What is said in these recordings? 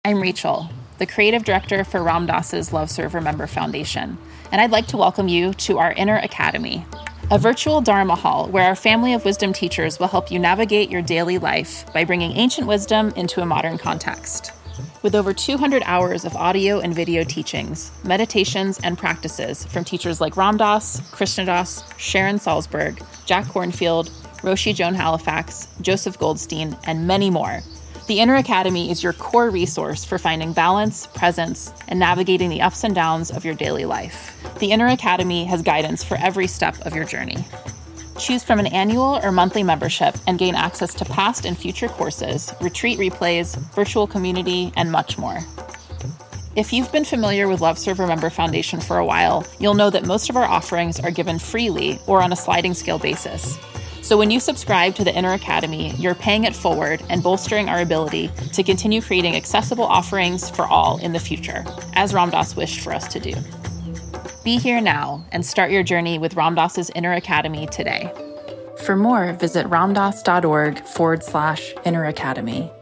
I'm Rachel, the creative director for Ram Dass's Love Serve Remember Foundation, and I'd like to welcome you to our Inner Academy, a virtual Dharma hall where our family of wisdom teachers will help you navigate your daily life by bringing ancient wisdom into a modern context. With over 200 hours of audio and video teachings, meditations, and practices from teachers like Ram Dass, Krishna Das, Sharon Salzberg, Jack Kornfield, Roshi Joan Halifax, Joseph Goldstein, and many more, the Inner Academy is your core resource for finding balance, presence, and navigating the ups and downs of your daily life. The Inner Academy has guidance for every step of your journey. Choose from an annual or monthly membership and gain access to past and future courses, retreat replays, virtual community, and much more. If you've been familiar with Love Serve Remember Foundation for a while, you'll know that most of our offerings are given freely or on a sliding scale basis. So when you subscribe to the Inner Academy, you're paying it forward and bolstering our ability to continue creating accessible offerings for all in the future, as Ram Dass wished for us to do. Be here now and start your journey with Ram Dass's Inner Academy today. For more, visit ramdass.org/Inner Academy.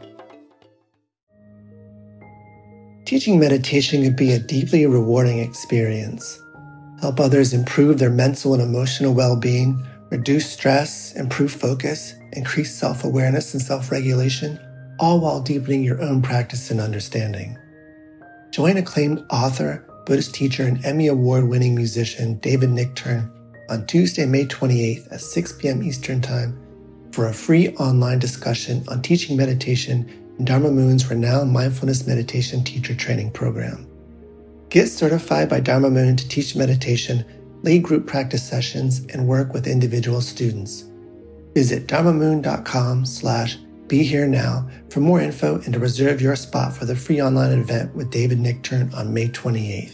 Teaching meditation can be a deeply rewarding experience. Help others improve their mental and emotional well-being, reduce stress, improve focus, increase self-awareness and self-regulation, all while deepening your own practice and understanding. Join acclaimed author, Buddhist teacher, and Emmy Award-winning musician David Nichtern on Tuesday, May 28th at 6 p.m. Eastern Time for a free online discussion on teaching meditation in Dharma Moon's renowned mindfulness meditation teacher training program. Get certified by Dharma Moon to teach meditation, lead group practice sessions, and work with individual students. Visit dharmamoon.com/BeHereNow for more info and to reserve your spot for the free online event with David Nichtern on May 28th.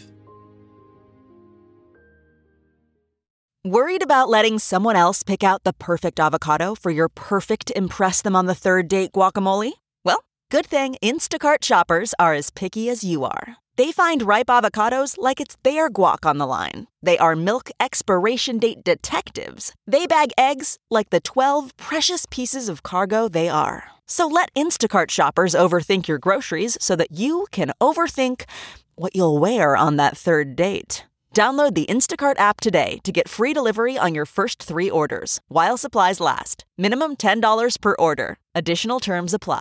Worried about letting someone else pick out the perfect avocado for your perfect impress them on the third date guacamole? Well, good thing Instacart shoppers are as picky as you are. They find ripe avocados like it's their guac on the line. They are milk expiration date detectives. They bag eggs like the 12 precious pieces of cargo they are. So let Instacart shoppers overthink your groceries so that you can overthink what you'll wear on that third date. Download the Instacart app today to get free delivery on your first 3 orders, while supplies last. Minimum $10 per order. Additional terms apply.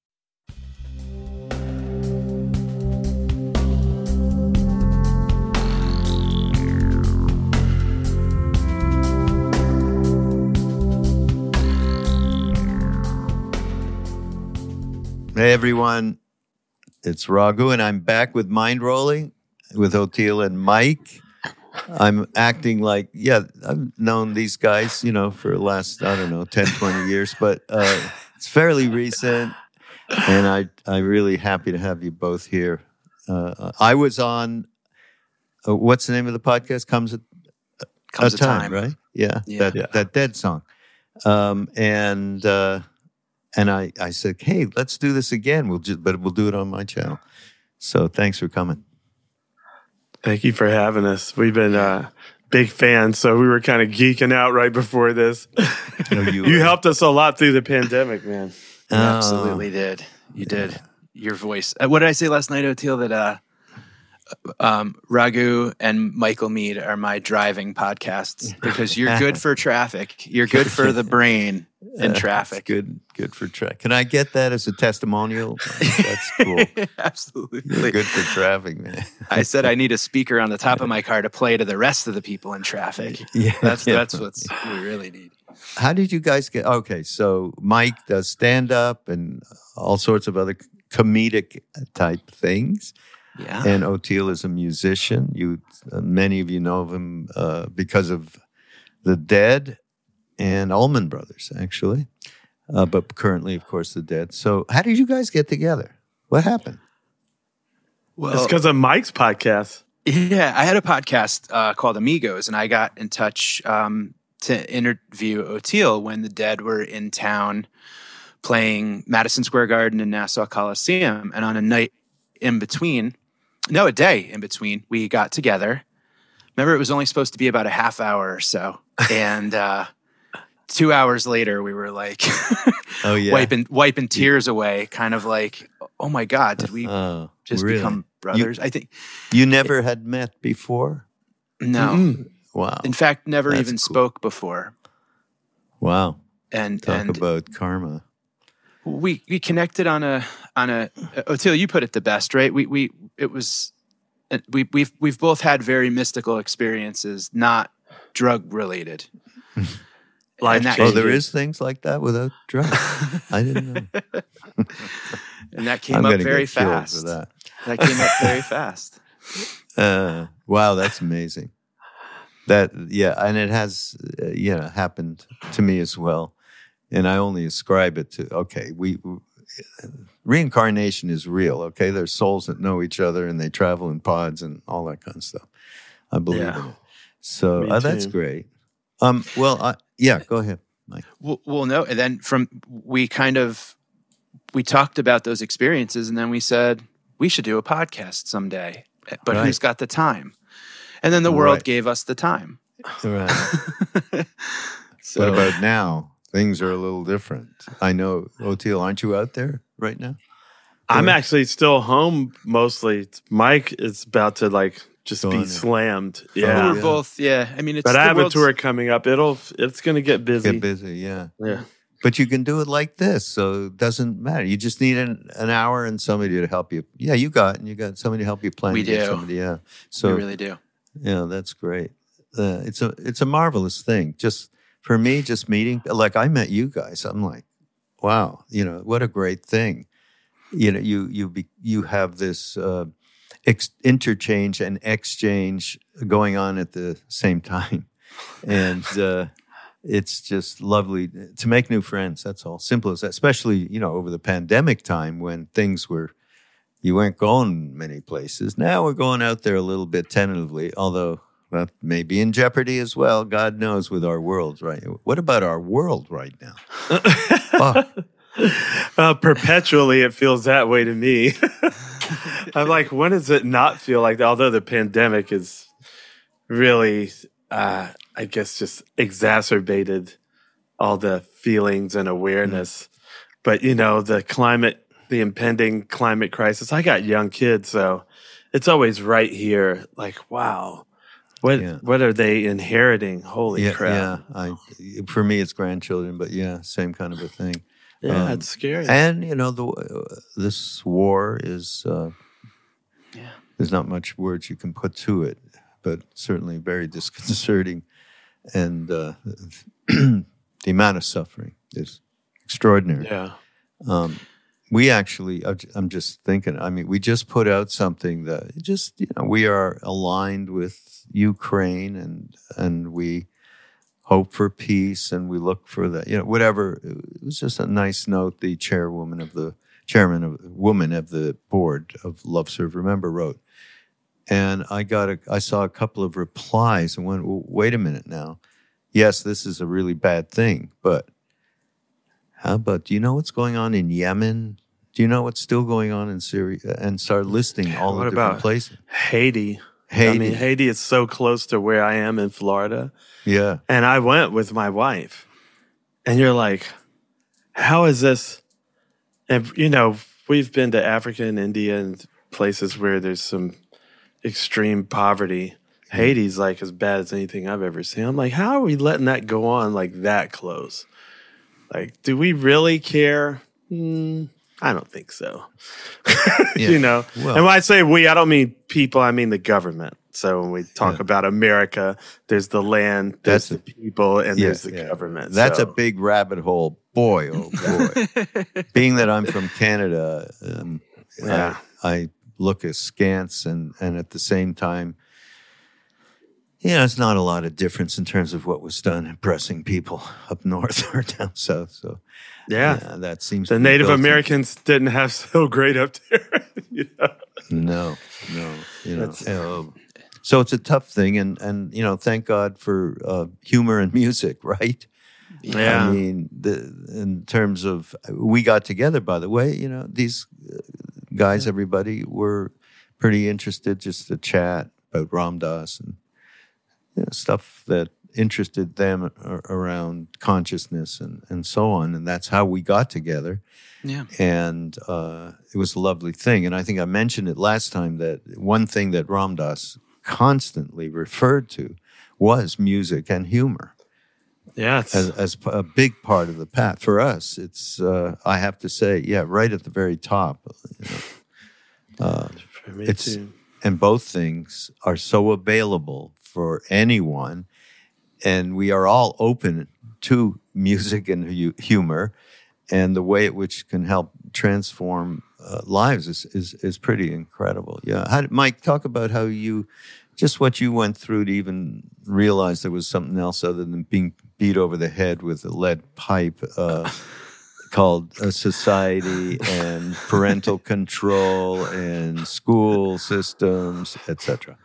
Hey everyone, it's Raghu and I'm back with Mind Rolling with Oteil and Mike. I'm acting like, I've known these guys, for the last, 10, 20 years, but it's fairly recent and I'm really happy to have you both here. I was on, what's the name of the podcast? Comes a Time, right? Yeah. That Dead song. And I said, hey, let's do this again. We'll do it on my channel. So thanks for coming. Thank you for having us. We've been big fans, so we were kind of geeking out right before this. You helped us a lot through the pandemic, man. You absolutely did. You did. Your voice. What did I say last night, Oteil? That Raghu and Michael Mead are my driving podcasts because you're good for traffic. You're good for the brain in traffic. Good for traffic. Can I get that as a testimonial? That's cool. Absolutely. You're good for traffic, man. I said I need a speaker on the top of my car to play to the rest of the people in traffic. That's what we really need. How did you guys get? Okay, so Mike does stand-up and all sorts of other comedic type things. Yeah. And Oteil is a musician. Many of you know of him because of The Dead and Allman Brothers, actually. But currently, of course, The Dead. So how did you guys get together? What happened? Well, it's because of Mike's podcast. Yeah, I had a podcast called Amigos, and I got in touch to interview Oteil when The Dead were in town playing Madison Square Garden and Nassau Coliseum. And on a day in between, we got together. Remember, it was only supposed to be about a half hour or so. And 2 hours later, we were like wiping tears away, kind of like oh my God, did we just become brothers? I think you never had met before. No. Mm-hmm. Wow. In fact, never That's even cool. spoke before. Wow. And talk about karma. We connected on a Oteil, you put it the best, right? We've both had very mystical experiences, not drug related. There is things like that without drugs. I didn't know. And that came up very fast. That came up very fast. Wow, that's amazing. And it has happened to me as well. And I only ascribe it to reincarnation is real. Okay, there's souls that know each other and they travel in pods and all that kind of stuff. I believe in it. So that's great. Go ahead, Mike. Well, no, and then we talked about those experiences, and then we said we should do a podcast someday. But who's got the time? And then the world gave us the time. Right. So, what about now? Things are a little different. I know, Oteil, aren't you out there right now? I'm actually still home mostly. Mike is about to just be slammed. Yeah, we're both. Yeah, I mean, but I have a tour coming up. It's going to get busy. Yeah. Yeah. But you can do it like this, so it doesn't matter. You just need an hour and somebody to help you. Yeah, you got somebody to help you plan. We do. So we really do. Yeah, that's great. It's a marvelous thing. Just for me, just meeting, like I met you guys. I'm like, wow, what a great thing. You have this interchange and exchange going on at the same time, and it's just lovely to make new friends. That's all. Simple as that. Especially over the pandemic time when things were, you weren't going many places. Now we're going out there a little bit tentatively, although that may be in jeopardy as well. God knows with our world, right? What about our world right now? Perpetually, it feels that way to me. I'm like, when does it not feel like that? Although the pandemic is really, I guess, just exacerbated all the feelings and awareness. But, the impending climate crisis, I got young kids, so it's always right here. Like, wow, what are they inheriting? Holy crap. Yeah, for me, it's grandchildren, but same kind of a thing. Yeah, it's scary. And, this war is, there's not much words you can put to it, but certainly very disconcerting. And the amount of suffering is extraordinary. Yeah. We actually, I'm just thinking, we just put out something that we are aligned with Ukraine and we hope for peace and we look for that, whatever. It was just a nice note the woman of the board of Love Serve Remember wrote. And I saw a couple of replies and went, well, wait a minute now. Yes, this is a really bad thing, but how about, do you know what's going on in Yemen? Do you know what's still going on in Syria? And start listing all the different places. Haiti. Haiti is so close to where I am in Florida. Yeah. And I went with my wife. And you're like, how is this? And, we've been to Africa and India and places where there's some extreme poverty. Haiti's like as bad as anything I've ever seen. I'm like, how are we letting that go on like that close? Like, do we really care? I don't think so. Well, and when I say we, I don't mean people, I mean the government. So when we talk about America, there's the land, there's the people, and there's the government. That's a big rabbit hole. Boy, oh boy. Being that I'm from Canada, I look askance and at the same time, it's not a lot of difference in terms of what was done oppressing people up north or down south. So, that seems the Native Americans didn't have so great up there. No. So it's a tough thing, and thank God for humor and music, right? Yeah. I mean, in terms of we got together. By the way, these guys, everybody were pretty interested just to chat about Ram Dass and stuff that interested them around consciousness and so on. And that's how we got together. Yeah. And it was a lovely thing. And I think I mentioned it last time that one thing that Ram Dass constantly referred to was music and humor. Yeah, as a big part of the path. For us, it's, I have to say, right at the very top. for me too. And both things are so available for anyone. And we are all open to music and humor. And the way at which can help transform lives is pretty incredible. Yeah. Mike, talk about how what you went through to even realize there was something else other than being beat over the head with a lead pipe called society and parental control and school systems, etc.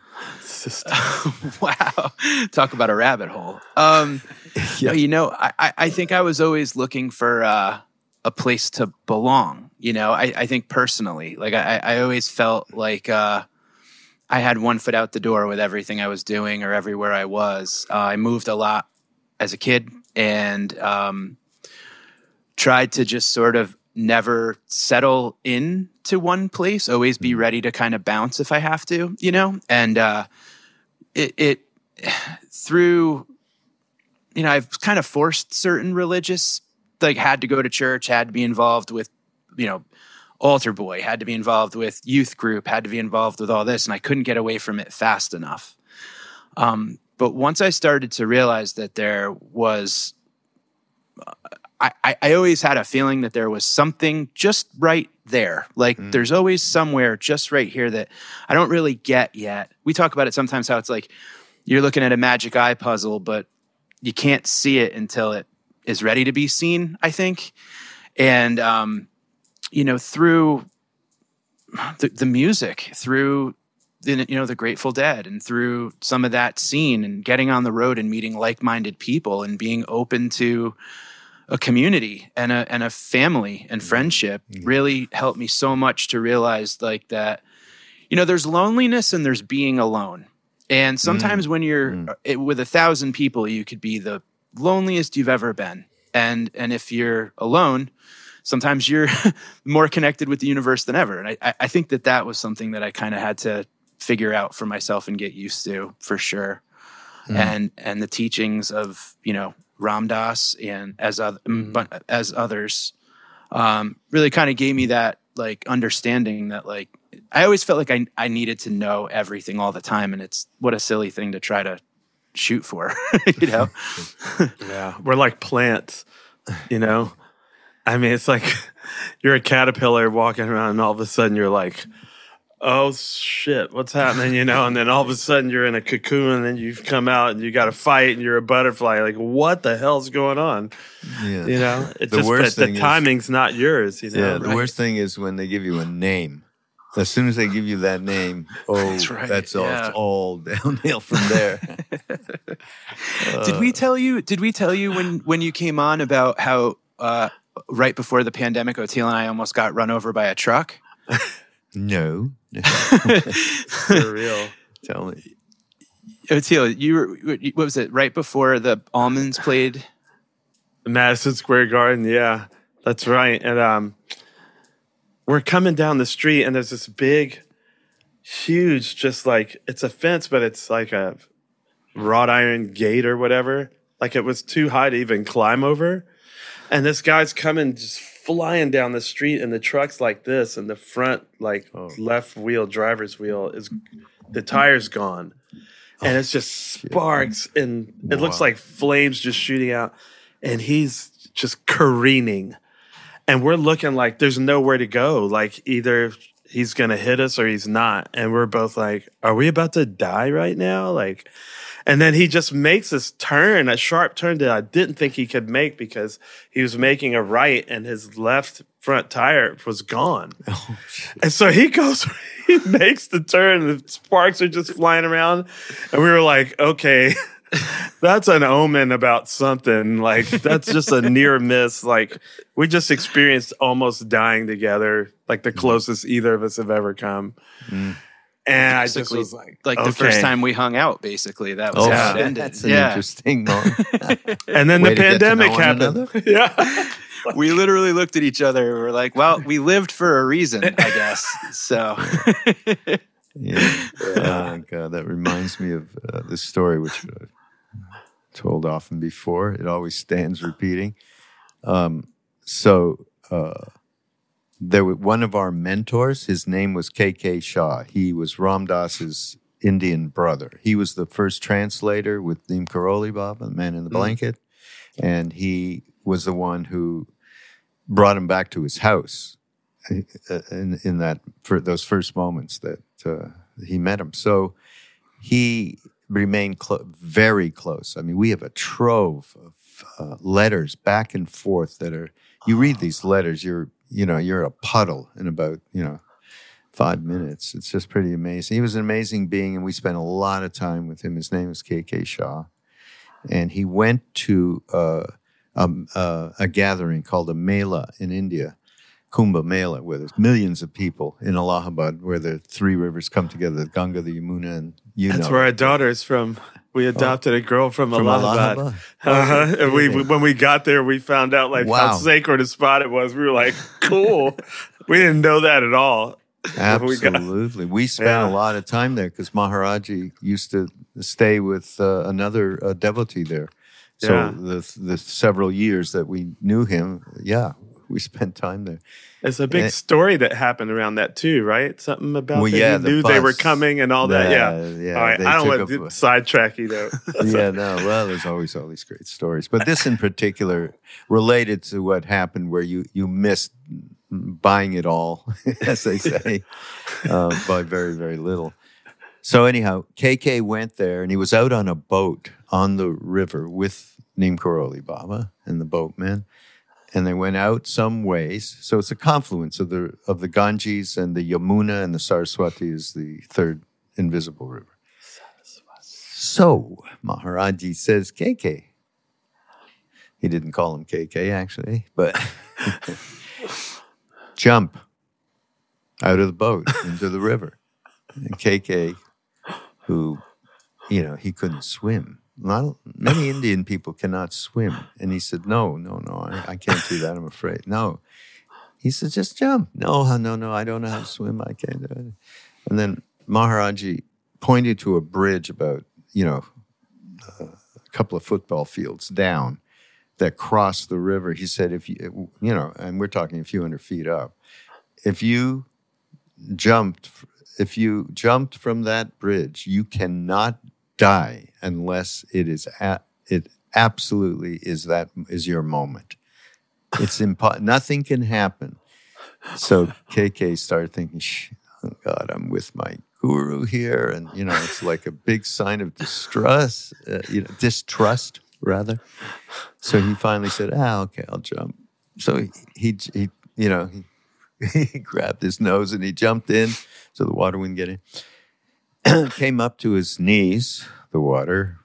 Wow. Talk about a rabbit hole. Yeah. I think I was always looking for a place to belong. I think personally, like I always felt like I had one foot out the door with everything I was doing or everywhere I was. I moved a lot as a kid and tried to just sort of never settle into one place, always be ready to kind of bounce if I have to, and it through, I've kind of forced certain religious, like had to go to church, had to be involved with, altar boy, had to be involved with youth group, had to be involved with all this, and I couldn't get away from it fast enough. But once I started to realize that there was, I always had a feeling that there was something just right there. Like there's always somewhere just right here that I don't really get yet. We talk about it sometimes how it's like you're looking at a magic eye puzzle, but you can't see it until it is ready to be seen, I think. And, through the music, through the Grateful Dead, and through some of that scene and getting on the road and meeting like-minded people and being open to a community and a family and friendship really helped me so much to realize like that, there's loneliness and there's being alone. And sometimes when you're with 1,000 people, you could be the loneliest you've ever been. And if you're alone, sometimes you're more connected with the universe than ever. And I think that was something that I kind of had to figure out for myself and get used to, for sure. And the teachings of, Ram Dass and as others really kind of gave me that like understanding that like I always felt like I needed to know everything all the time, and it's what a silly thing to try to shoot for, Yeah, we're like plants, I mean, it's like you're a caterpillar walking around, and all of a sudden you're like, oh shit, what's happening, and then all of a sudden you're in a cocoon, and then you come out and you got to fight, and you're a butterfly. Like, what the hell's going on? Yeah. It's the timing's not yours. The worst thing is when they give you a name. As soon as they give you that name, that's right. It's all downhill from there. Did we tell you when you came on about how right before the pandemic, Oteil and I almost got run over by a truck? No. For real. Tell me. Oteil, you were, what was it, right before the Almonds played? Madison Square Garden, yeah. That's right. And we're coming down the street, and there's this big, huge, just like, it's a fence, but it's like a wrought iron gate or whatever. Like it was too high to even climb over. And this guy's coming just flying down the street, and the truck's like this, and the front left wheel, driver's wheel, the tire's gone. And it's just sparks, and it looks like flames just shooting out, and he's just careening. And we're looking like there's nowhere to go. Like either he's going to hit us or he's not. And we're both like, are we about to die right now? Like, and then he just makes this turn, a sharp turn that I didn't think he could make because he was making a right and his left front tire was gone. Oh, shit. And so he makes the turn, and the sparks are just flying around. And we were like, okay, that's an omen about something. Like, that's just a near miss. Like, we just experienced almost dying together, like the closest either of us have ever come. And I just Basically, was like the first time we hung out, basically. That was how it ended. That's an interesting moment. And then Way the to get to pandemic know one happened. another? Yeah. We literally looked at each other and were like, well, we lived for a reason, I guess. So, Yeah. Oh, God, that reminds me of this story, which I've told often before. It always stands repeating. There was one of our mentors. His name was K.K. Shah. He was Ram Dass's Indian brother. He was the first translator with Neem Karoli Baba, the man in the blanket. And he was the one who brought him back to his house in that for those first moments that he met him. So he remained very close. I mean, we have a trove of letters back and forth that are. You read these letters, you're a puddle in about 5 minutes. It's just pretty amazing. He was an amazing being, and we spent a lot of time with him. His name is K.K. Shah, and he went to a gathering called a Mela in India, Kumbh Mela, where there's millions of people in Allahabad, where the three rivers come together, the Ganga, the Yamuna, and That's where our daughter's from. We adopted a girl from Allahabad. And when we got there, we found out how sacred a spot it was. We were like, cool. We didn't know that at all. Absolutely. We spent a lot of time there because Maharaji used to stay with another devotee there. So the several years that we knew him, we spent time there. It's a big story that happened around that too, right? Something about he knew bus. They were coming and all that. Yeah. All right. I don't want to sidetrack you though. Well, there's always all these great stories. But this in particular related to what happened where you missed buying it all, as they say, by very, very little. So anyhow, KK went there and he was out on a boat on the river with Neem Karoli Baba and the boatmen. And they went out some ways. So it's a confluence of the Ganges and the Yamuna, and the Saraswati is the third invisible river. So Maharaji says, KK. He didn't call him KK, actually, but jump out of the boat into the river. And KK, who, he couldn't swim. Many Indian people cannot swim. And he said, no, I can't do that, I'm afraid. No. He said, just jump. No, I don't know how to swim. I can't do it. And then Maharaji pointed to a bridge about, a couple of football fields down that crossed the river. He said, and we're talking a few hundred feet up, if you jumped from that bridge, you cannot die unless it absolutely is your moment. It's nothing can happen. So KK started thinking, oh God, I'm with my guru here, and it's like a big sign of distrust rather. So he finally said, okay, I'll jump. So he grabbed his nose and he jumped in so the water wouldn't get in. Came up to his knees, the water.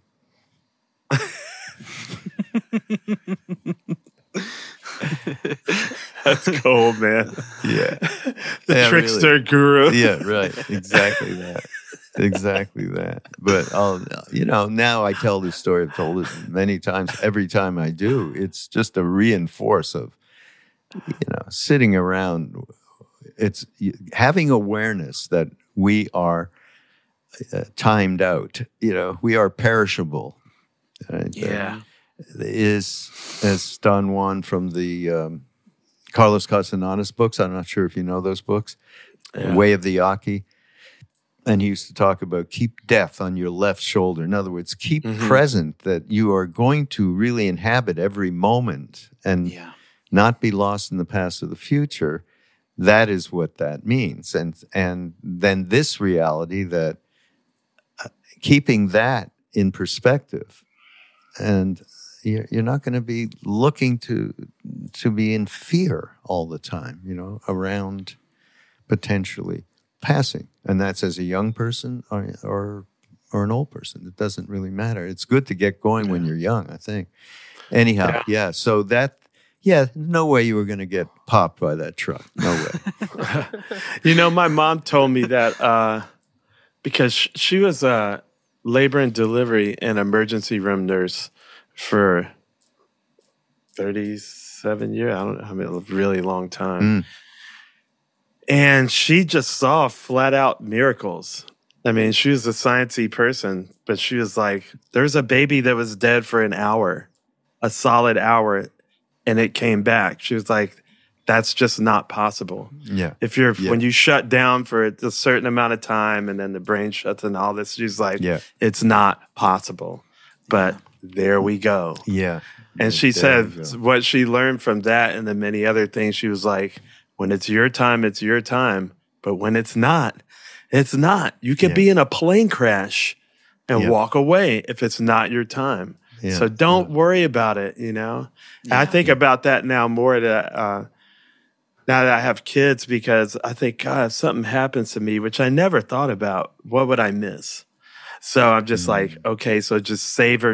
That's cold, man. Yeah. The trickster really. Guru. Yeah, right. Exactly that. But now I tell this story. I've told it many times. Every time I do, it's just a reinforce of, sitting around. It's having awareness that we are timed out. We are perishable. Is as Don Juan from the Carlos Castellanos books. I'm not sure if you know those books. Way of the Yaqui. And he used to talk about keep death on your left shoulder. In other words, keep present that you are going to really inhabit every moment and not be lost in the past or the future. That is what that means. And then this reality that keeping that in perspective, and you're not going to be looking to be in fear all the time, around potentially passing. And that's as a young person or an old person. It doesn't really matter. It's good to get going when you're young, I think. Anyhow, so that, no way you were going to get popped by that truck. No way. My mom told me that because she was a labor and delivery and emergency room nurse for 37 years. I don't know, I mean, a really long time. And she just saw flat out miracles. I mean, she was a sciencey person, but she was like, there's a baby that was dead for an hour, a solid hour, and it came back. She was like, that's just not possible. Yeah. When you shut down for a certain amount of time and then the brain shuts and all this, she's like, it's not possible. But there we go. Yeah. And she said what she learned from that and the many other things, she was like, when it's your time, it's your time. But when it's not, it's not. You could be in a plane crash and walk away if it's not your time. Yeah. So don't worry about it, you know? Yeah. I think about that now more now that I have kids, because I think, God, if something happens to me, which I never thought about, what would I miss? So I'm just like, okay, so just savor.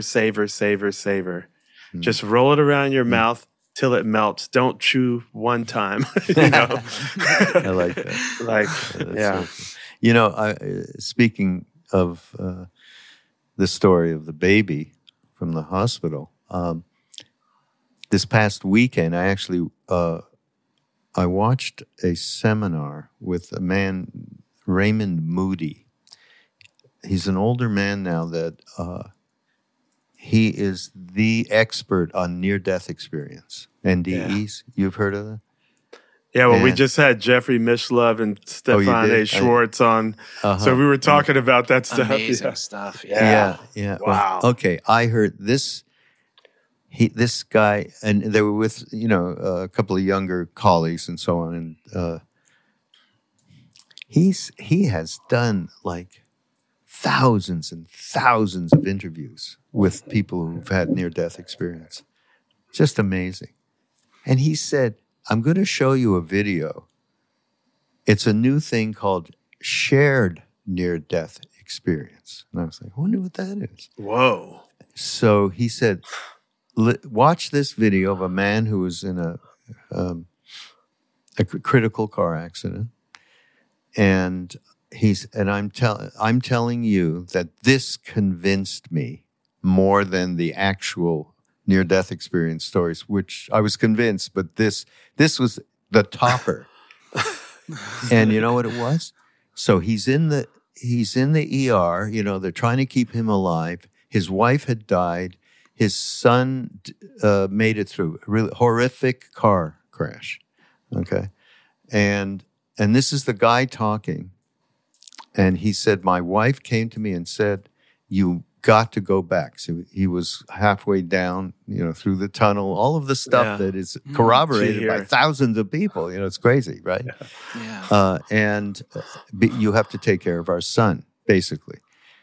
Just roll it around your mouth till it melts. Don't chew one time, you know? I like that. Yeah. So, you know, speaking of the story of the baby from the hospital, this past weekend, I actually I watched a seminar with a man, Raymond Moody. He's an older man now that he is the expert on near-death experience, NDEs. Yeah. You've heard of that? Yeah, well, we just had Jeffrey Mishlove and Stefan A. Schwartz on, so we were talking about that stuff. Amazing stuff. Yeah. Wow. Well, okay, I heard this. This guy, and they were with, you know, a couple of younger colleagues and so on, and he has done like thousands and thousands of interviews with people who've had near-death experience. Just amazing. And he said, I'm going to show you a video. It's a new thing called shared near-death experience. And I was like, I wonder what that is. Whoa. So he said, watch this video of a man who was in a critical car accident. And I'm telling you that this convinced me more than the actual near-death experience stories, which I was convinced, but this was the topper. And you know what it was? So he's in the ER, you know, they're trying to keep him alive. His wife had died. His son made it through a really horrific car crash. Okay. And this is the guy talking. And he said, my wife came to me and said, you got to go back. So he was halfway down, you know, through the tunnel, all of the stuff that is corroborated by thousands of people. You know, it's crazy, right? Yeah. And you have to take care of our son, basically.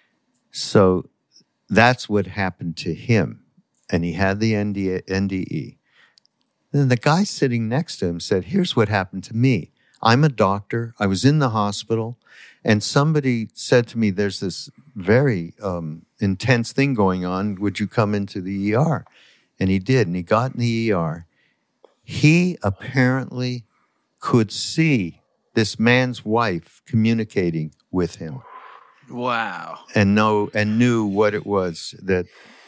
So that's what happened to him. And he had the NDE. Then the guy sitting next to him said, here's what happened to me. I'm a doctor. I was in the hospital. And somebody said to me, there's this very intense thing going on. Would you come into the ER? And he did. And he got in the ER. He apparently could see this man's wife communicating with him. Wow. And knew what it was that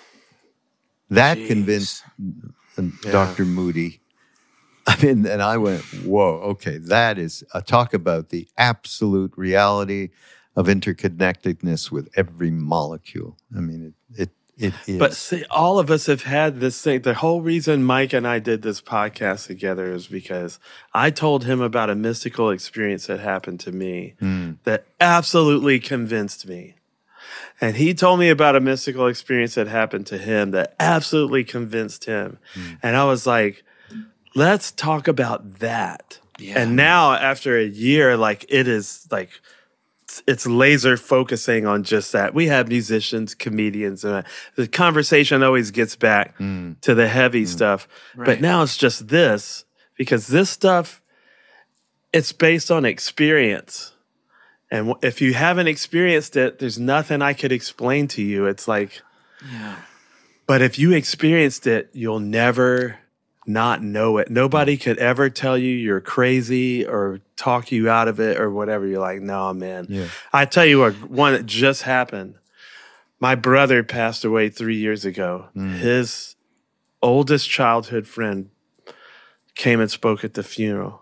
convinced Dr. Moody. I mean, and I went, whoa, okay, that is talk about the absolute reality of interconnectedness with every molecule. I mean, it is. But see, all of us have had this thing. The whole reason Mike and I did this podcast together is because I told him about a mystical experience that happened to me that absolutely convinced me. And he told me about a mystical experience that happened to him that absolutely convinced him. And I was like, let's talk about that. Yeah. And now after a year, like it is like, it's laser focusing on just that. We have musicians, comedians, and the conversation always gets back to the heavy stuff. Right. But now it's just this, because this stuff, it's based on experience. And if you haven't experienced it, there's nothing I could explain to you. It's like, but if you experienced it, you'll never not know it. Nobody could ever tell you you're crazy or talk you out of it or whatever. You're like, no, man. Yeah. I tell you what, one that just happened. My brother passed away 3 years ago. His oldest childhood friend came and spoke at the funeral.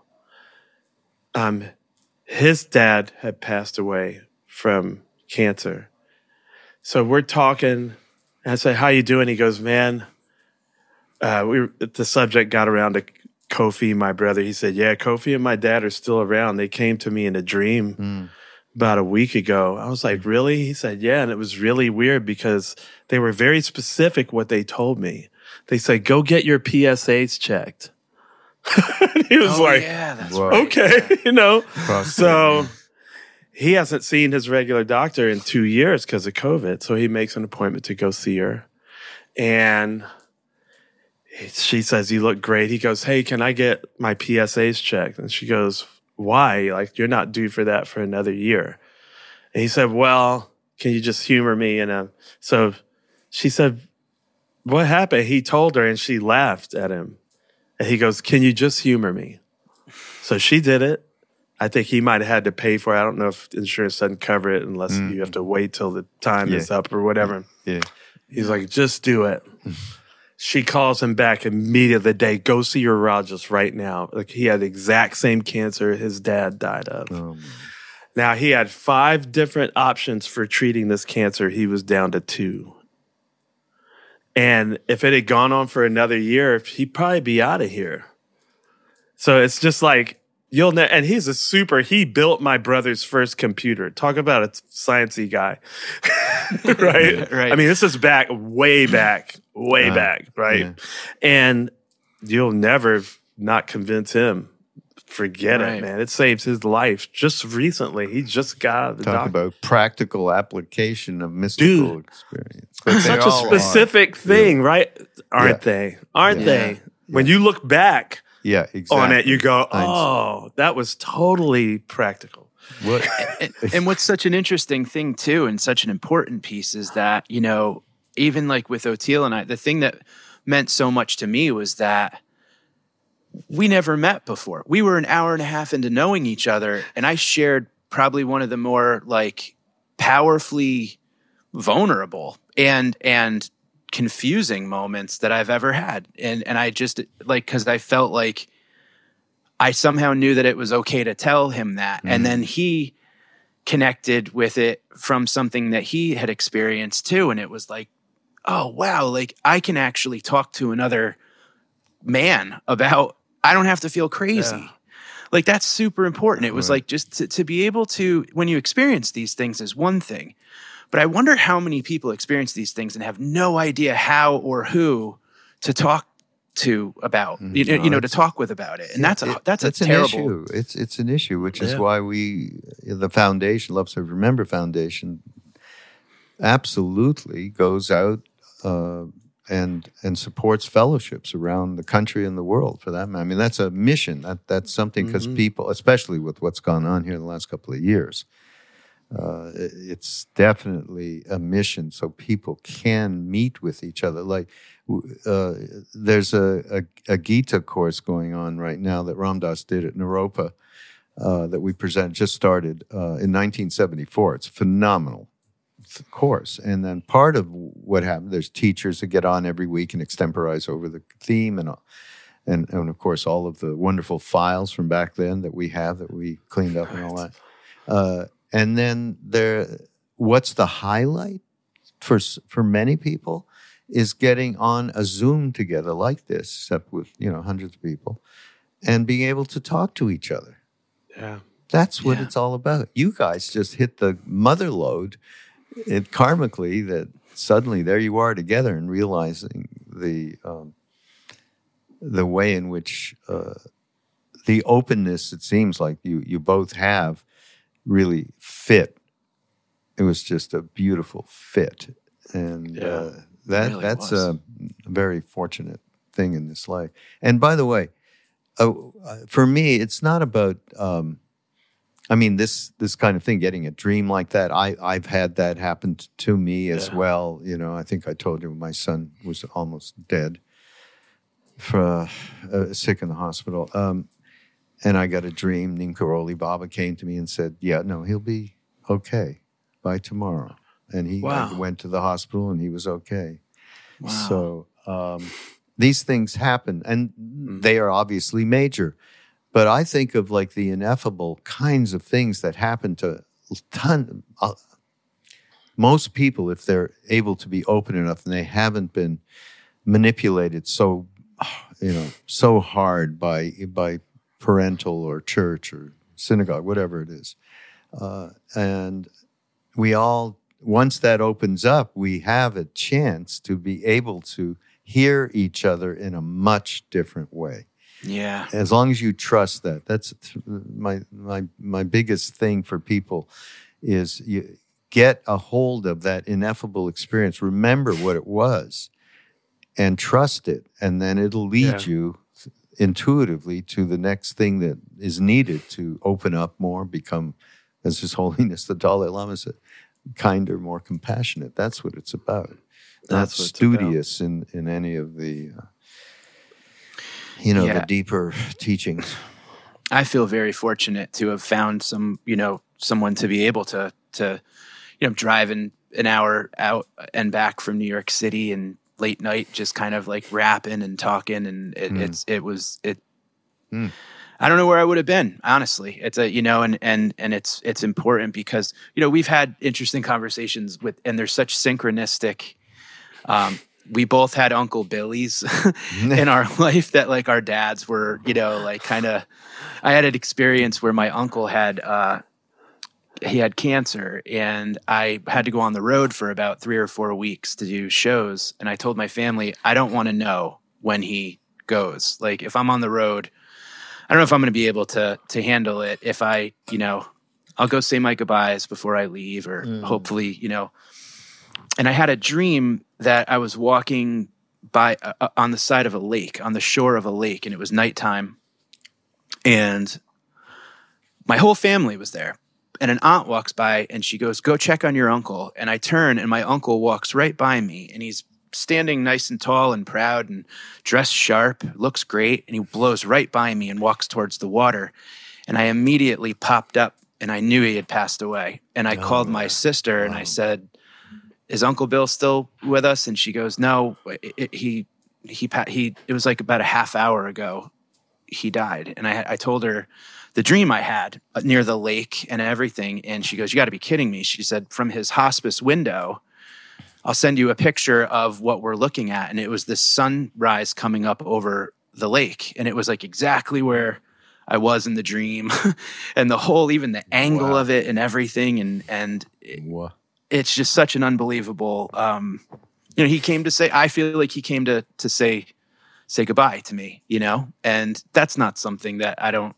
His dad had passed away from cancer. So we're talking, and I say, how you doing? He goes, man, the subject got around to Kofi, my brother. He said, yeah, Kofi and my dad are still around. They came to me in a dream about a week ago. I was like, really? He said, yeah. And it was really weird because they were very specific what they told me. They said, go get your PSAs checked. He was yeah, that's right. okay, Yeah. So he hasn't seen his regular doctor in 2 years because of COVID. So he makes an appointment to go see her. And she says, you look great. He goes, hey, can I get my PSAs checked? And she goes, why? Like, you're not due for that for another year. And he said, well, can you just humor me? So she said, what happened? He told her and she laughed at him. And he goes, can you just humor me? So she did it. I think he might have had to pay for it. I don't know if insurance doesn't cover it unless you have to wait till the time is up or whatever. Yeah. He's like, just do it. She calls him back immediately the day, go see your urologist right now. Like, he had the exact same cancer his dad died of. Oh, Now, he had 5 different options for treating this cancer. He was down to 2. And if it had gone on for another year, he'd probably be out of here. So it's just like, and he's he built my brother's first computer. Talk about a sciencey guy. Right? Right. I mean, this is way back, right? Yeah. And you'll never not convince him. Forget Right. it, man. It saves his life. Just recently, he just got out of the Talk doctor. about practical application of mystical experience. But Such they a all specific thing, right? Aren't Yeah. they? Aren't Yeah. they? When you look back Yeah, exactly. on it, you go, oh, that was totally practical. What? And what's such an interesting thing too, and such an important piece is that, even like with Oteil and I, the thing that meant so much to me was that we never met before. We were an hour and a half into knowing each other, and I shared probably one of the more like powerfully vulnerable and confusing moments that I've ever had. And I just because I felt like I somehow knew that it was okay to tell him that. And then he connected with it from something that he had experienced too. And it was like, oh, wow, like I can actually talk to another man about, I don't have to feel crazy. Yeah. Like that's super important. It was like just to be able to, when you experience these things is one thing, but I wonder how many people experience these things and have no idea how or who to talk to about, to talk with about it. And that's a terrible issue. It's an issue, which is why the foundation, Love Serve Remember Foundation, absolutely goes out and supports fellowships around the country and the world for that matter. I mean, that's a mission. That's something because people, especially with what's gone on here in the last couple of years, it's definitely a mission so people can meet with each other. Like there's a Gita course going on right now that Ram Dass did at Naropa that we just started in 1974. It's a phenomenal course. And then part of what happened, there's teachers that get on every week and extemporize over the theme and of course all of the wonderful files from back then that we have that we cleaned up and all that. And then what's the highlight for many people is getting on a Zoom together like this, except with hundreds of people, and being able to talk to each other. Yeah, that's what it's all about. You guys just hit the mother lode, karmically, that suddenly there you are together and realizing the way in which the openness it seems like you both have really fit. It was just a beautiful fit, and that's a very fortunate thing in this life. And by the way, for me, it's not about. This kind of thing, getting a dream like that. I've had that happen to me as well. I think I told you my son was almost dead. sick in the hospital. And I got a dream. Neem Karoli Baba came to me and said, yeah, no, he'll be okay by tomorrow. And I went to the hospital and he was okay. Wow. So these things happen, and they are obviously major. But I think of like the ineffable kinds of things that happen to most people, if they're able to be open enough and they haven't been manipulated so hard by parental or church or synagogue, whatever it is. And we all, once that opens up, we have a chance to be able to hear each other in a much different way. Yeah. As long as you trust that. That's my biggest thing for people is you get a hold of that ineffable experience. Remember what it was and trust it. And then it'll lead you intuitively to the next thing that is needed to open up more, become, as His Holiness the Dalai Lama said, kinder, more compassionate. That's what it's about. Not studious in any of the, the deeper teachings. I feel very fortunate to have found someone to be able to drive an hour out and back from New York City and late night, just kind of like rapping and talking. And I don't know where I would have been, honestly. It's and it's important because, we've had interesting conversations and there's such synchronistic, we both had Uncle Billies in our life that like our dads were, I had an experience where my uncle he had cancer and I had to go on the road for about 3 or 4 weeks to do shows. And I told my family, I don't want to know when he goes. Like if I'm on the road, I don't know if I'm going to be able to handle it. If I'll go say my goodbyes before I leave or hopefully, and I had a dream that I was walking by on the side of a lake, on the shore of a lake, and it was nighttime. And my whole family was there. And an aunt walks by and she goes, go check on your uncle. And I turn and my uncle walks right by me and he's standing nice and tall and proud and dressed sharp, looks great. And he blows right by me and walks towards the water. And I immediately popped up and I knew he had passed away. And I called my sister and I said, is Uncle Bill still with us? And she goes, no, it was like about a half hour ago he died. And I told her the dream I had near the lake and everything. And she goes, you got to be kidding me. She said, from his hospice window, I'll send you a picture of what we're looking at. And it was this sunrise coming up over the lake. And it was like exactly where I was in the dream and the whole, even the angle of it and everything. And it's just such an unbelievable, he came to say, I feel like he came to say goodbye to me, and that's not something that I don't,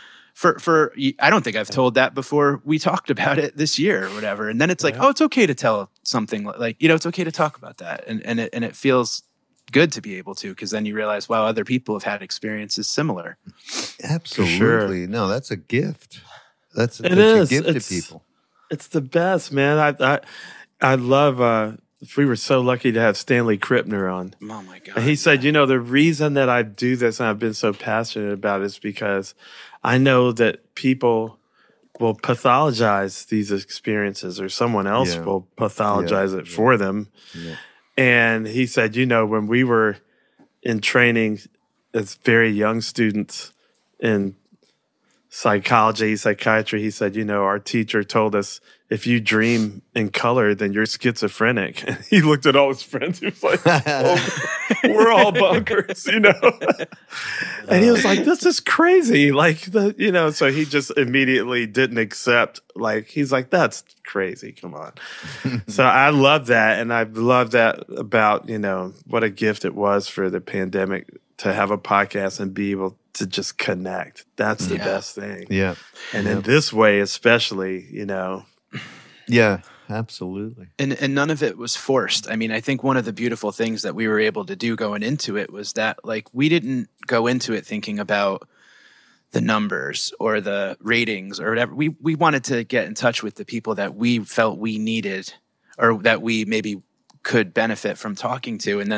I don't think I've told that before we talked about it this year or whatever. And then it's like, it's okay to tell something like, it's okay to talk about that. And it feels good to be able to, because then you realize, wow, other people have had experiences similar. Absolutely. Sure. No, that's a gift. That's a gift to people. It's the best, man. I love, we were so lucky to have Stanley Krippner on. Oh my God. And he said, the reason that I do this and I've been so passionate about it is because I know that people will pathologize these experiences or someone else will pathologize it for them. Yeah. And he said, when we were in training as very young students in psychology, psychiatry, he said, our teacher told us, if you dream in color, then you're schizophrenic. And he looked at all his friends. He was like, we're all bunkers, And he was like, this is crazy. So he just immediately didn't accept, he's like, that's crazy. Come on. So I love that. And I love that about, what a gift it was for the pandemic to have a podcast and be able to just connect. That's the best thing. Yeah. And in this way, especially, Yeah, absolutely. And none of it was forced. I mean, I think one of the beautiful things that we were able to do going into it was that, we didn't go into it thinking about the numbers or the ratings or whatever. We wanted to get in touch with the people that we felt we needed or that we maybe could benefit from talking to. And then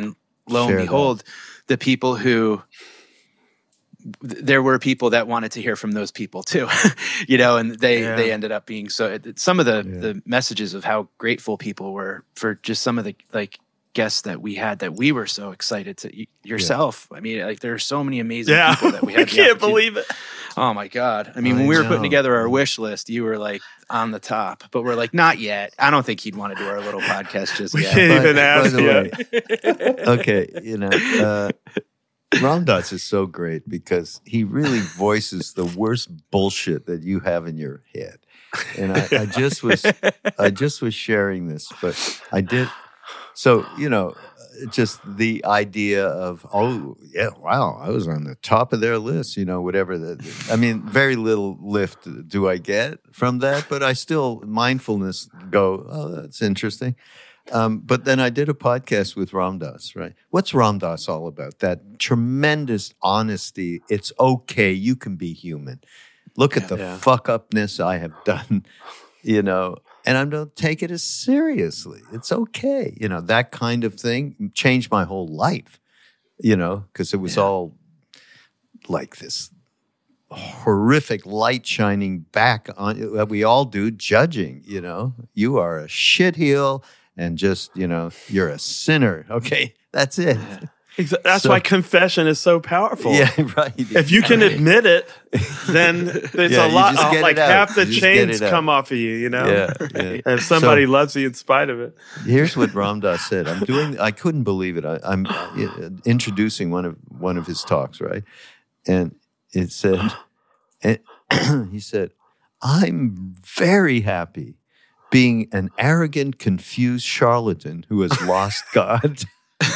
lo and behold, the people who there were people that wanted to hear from those people too, and they ended up being some of the messages of how grateful people were for just some of the guests that we had, that we were so excited to yourself. I mean, there are so many amazing people that we had. I can't believe it. Oh my God. I mean, when we were putting together our wish list, you were on the top, but we're not yet. I don't think he'd want to do our little podcast just yet. We can't even ask yet. Okay. Ram Dass is so great because he really voices the worst bullshit that you have in your head. And I just was sharing this, but I did. So, just the idea of, oh, yeah, wow, I was on the top of their list, whatever. Very little lift do I get from that, but I still, mindfulness go, oh, that's interesting. But then I did a podcast with Ram Dass, right? What's Ram Dass all about? That tremendous honesty. It's okay. You can be human. Look at the fuck-upness I have done, and I don't take it as seriously. It's okay. That kind of thing changed my whole life, because it was all like this horrific light shining back on that we all do, judging, you are a shitheel and just, you're a sinner. Okay, that's it. That's why confession is so powerful. Yeah, right. If you can admit it, then there's a lot, half the chains come off of you, Yeah. And somebody loves you in spite of it. Here's what Ram Dass said. I couldn't believe it. I'm introducing one of his talks, right? And it said, he said, I'm very happy being an arrogant, confused charlatan who has lost God.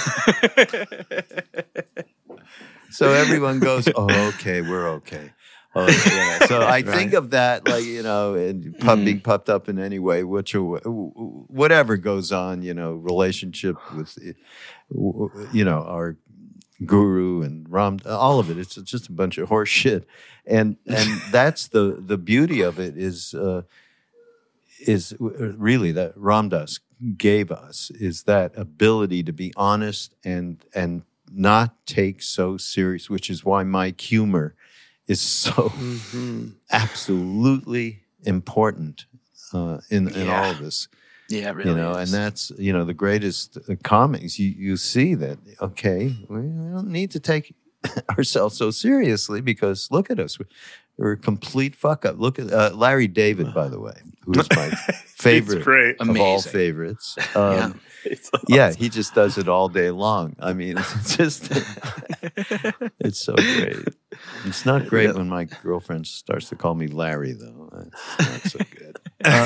So everyone goes, oh, okay, we're okay. So I think of that, and being puffed up in any way, whatever goes on, relationship with, our guru and Ram, all of it. It's just a bunch of horse shit, and that's the beauty of it is really that Ram Dass gave us, is that ability to be honest and not take so serious, which is why my humor is so absolutely important in all of this. Yeah, it really is. And that's, the greatest comics. You see that, okay, we don't need to take ourselves so seriously because look at us. We're a complete fuck up. Look at Larry David, by the way, who is my favorite of all favorites. Yeah, he just does it all day long. I mean, it's just, it's so great. It's not great when my girlfriend starts to call me Larry, though. It's not so good.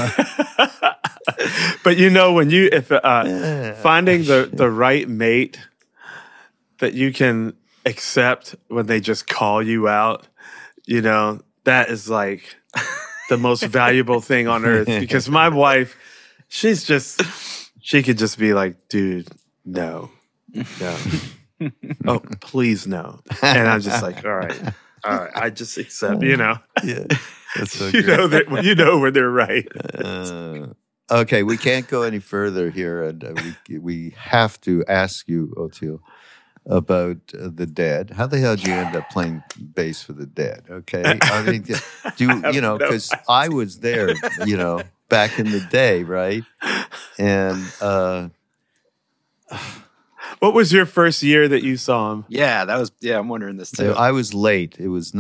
But finding the right mate that you can accept when they just call you out, that is like the most valuable thing on earth. Because my wife, she could just be like, dude, no. Oh, please no. And I'm just like, all right, I just accept, Yeah, that's so great. You know when they're right. Okay, we can't go any further here, and we have to ask you, Oteil, about the Dead. How the hell did you end up playing bass for the Dead? Okay, I mean, because I was there, back in the day, right? And what was your first year that you saw him? Yeah, that was. Yeah, I'm wondering this too. I was late. It was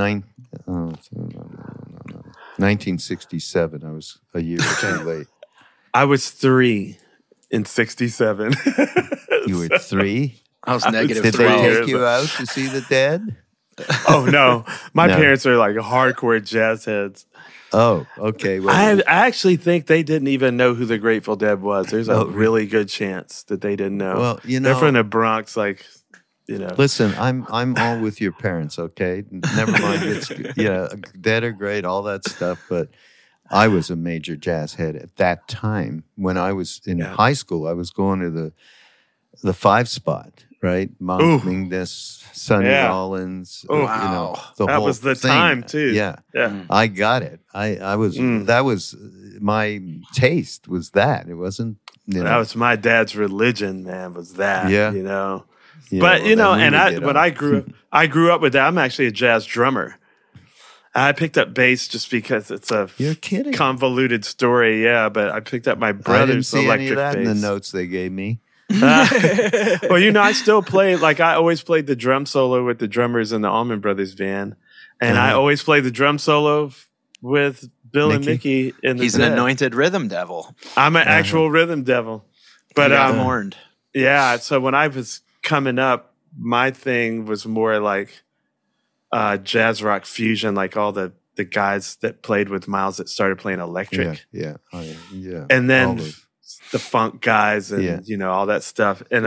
1967. I was a year too late. I was 3 in 67. You were 3? I was negative 12. Did they take you out to see the Dead? Oh, no. My parents are like hardcore jazz heads. Oh, okay. Well, I actually think they didn't even know who the Grateful Dead was. There's a really good chance that they didn't know. Well, they're from the Bronx, Listen, I'm all with your parents, okay? Never mind. It's Dead are great, all that stuff, but I was a major jazz head at that time. When I was in high school, I was going to the 5 spot, right? Monk Mingus, Sonny Rollins. Wow. That was the thing. time too. Yeah. I got it. I was that was my taste, was that. It wasn't, That was my dad's religion, man, was that. Yeah. But you know, and when I grew up with that. I'm actually a jazz drummer. I picked up bass just because it's a You're kidding. convoluted story. Yeah, but I picked up my I didn't brother's see electric any of that bass. in the notes they gave me. Well, you know, I still play. Like I always played the drum solo with the drummers in the Allman Brothers band, and I always play the drum solo with Bill and Mickey in the He's Dead. an anointed rhythm devil. I'm an actual rhythm devil. But horned. yeah, so when I was coming up, my thing was more like jazz rock fusion, like all the guys that played with Miles that started playing electric. Yeah. Oh, yeah. And then All the- the funk guys and you know all that stuff. And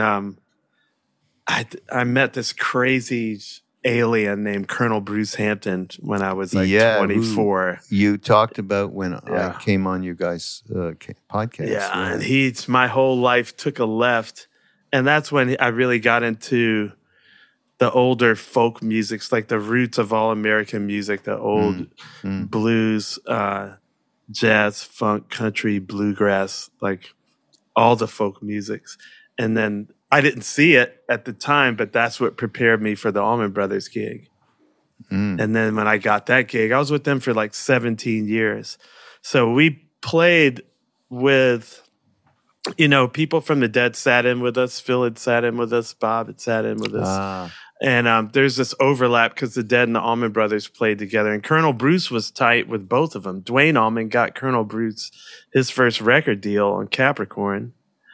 I met this crazy alien named Colonel Bruce Hampton when I was like 24. You talked about when I came on you guys' podcast. Yeah, right? and my whole life took a left. And that's when I really got into the older folk musics, like the roots of all American music, the old blues, jazz, funk, country, bluegrass, like all the folk musics. And then I didn't see it at the time, but that's what prepared me for the Allman Brothers gig. And then when I got that gig, I was with them for like 17 years. So we played with, you know, people from the Dead sat in with us. Phil had sat in with us. Bob had sat in with us. And there's this overlap because the Dead and the Allman Brothers played together. And Colonel Bruce was tight with both of them. Dwayne Allman got Colonel Bruce his first record deal on Capricorn.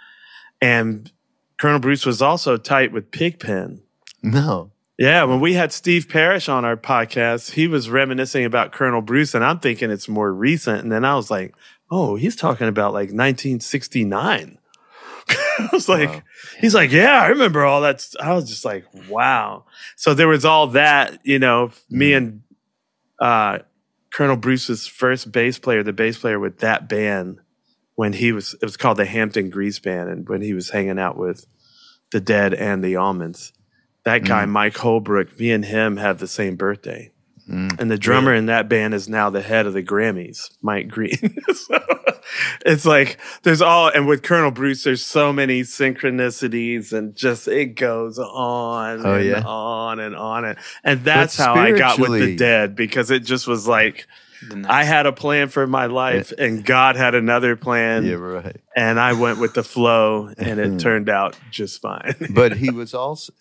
And Colonel Bruce was also tight with Pigpen. No. Yeah, when we had Steve Parrish on our podcast, he was reminiscing about Colonel Bruce, and I'm thinking it's more recent. And then I was like, oh, he's talking about like 1969. I was like, he's like, yeah, I remember all that. I was just like, wow. So there was all that, you know, me and Colonel Bruce's first bass player, the bass player with that band, when it was called the Hampton Grease Band, and when he was hanging out with the Dead and the Almonds. That guy, Mike Holbrook, me and him have the same birthday. And the drummer in that band is now the head of the Grammys, Mike Green. So it's like and with Colonel Bruce, there's so many synchronicities and just it goes on and on and on. And that's how I got with the Dead, because it just was like, I had a plan for my life and God had another plan. Yeah, right. And I went with the flow and it turned out just fine. But he was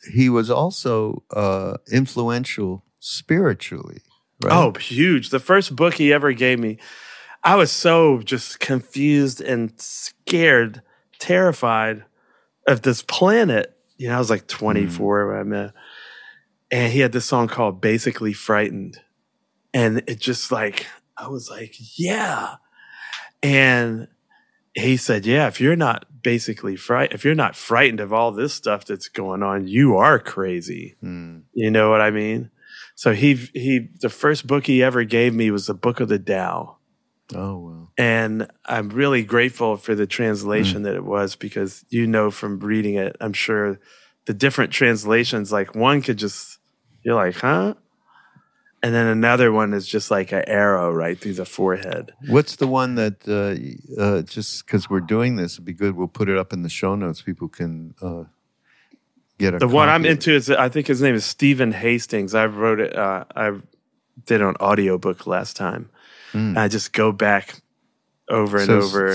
also influential spiritually, right? Oh, huge. The first book he ever gave me, I was so just confused and scared, terrified of this planet. You know, I was like 24 when I met. And he had this song called Basically Frightened. And it just like, I was like, yeah. And he said, yeah, if you're not frightened of all this stuff that's going on, you are crazy. You know what I mean? So the first book he ever gave me was the Book of the Tao. Oh, wow. And I'm really grateful for the translation that it was, because, you know, from reading it, I'm sure the different translations, like one could just, you're like, huh? And then another one is just like an arrow right through the forehead. What's the one that, just because we're doing this, it'd be good, we'll put it up in the show notes. People can get a The one I'm copy. into is, I think his name is Stephen Hastings. I wrote it, I did an audiobook last time. I just go back over and over.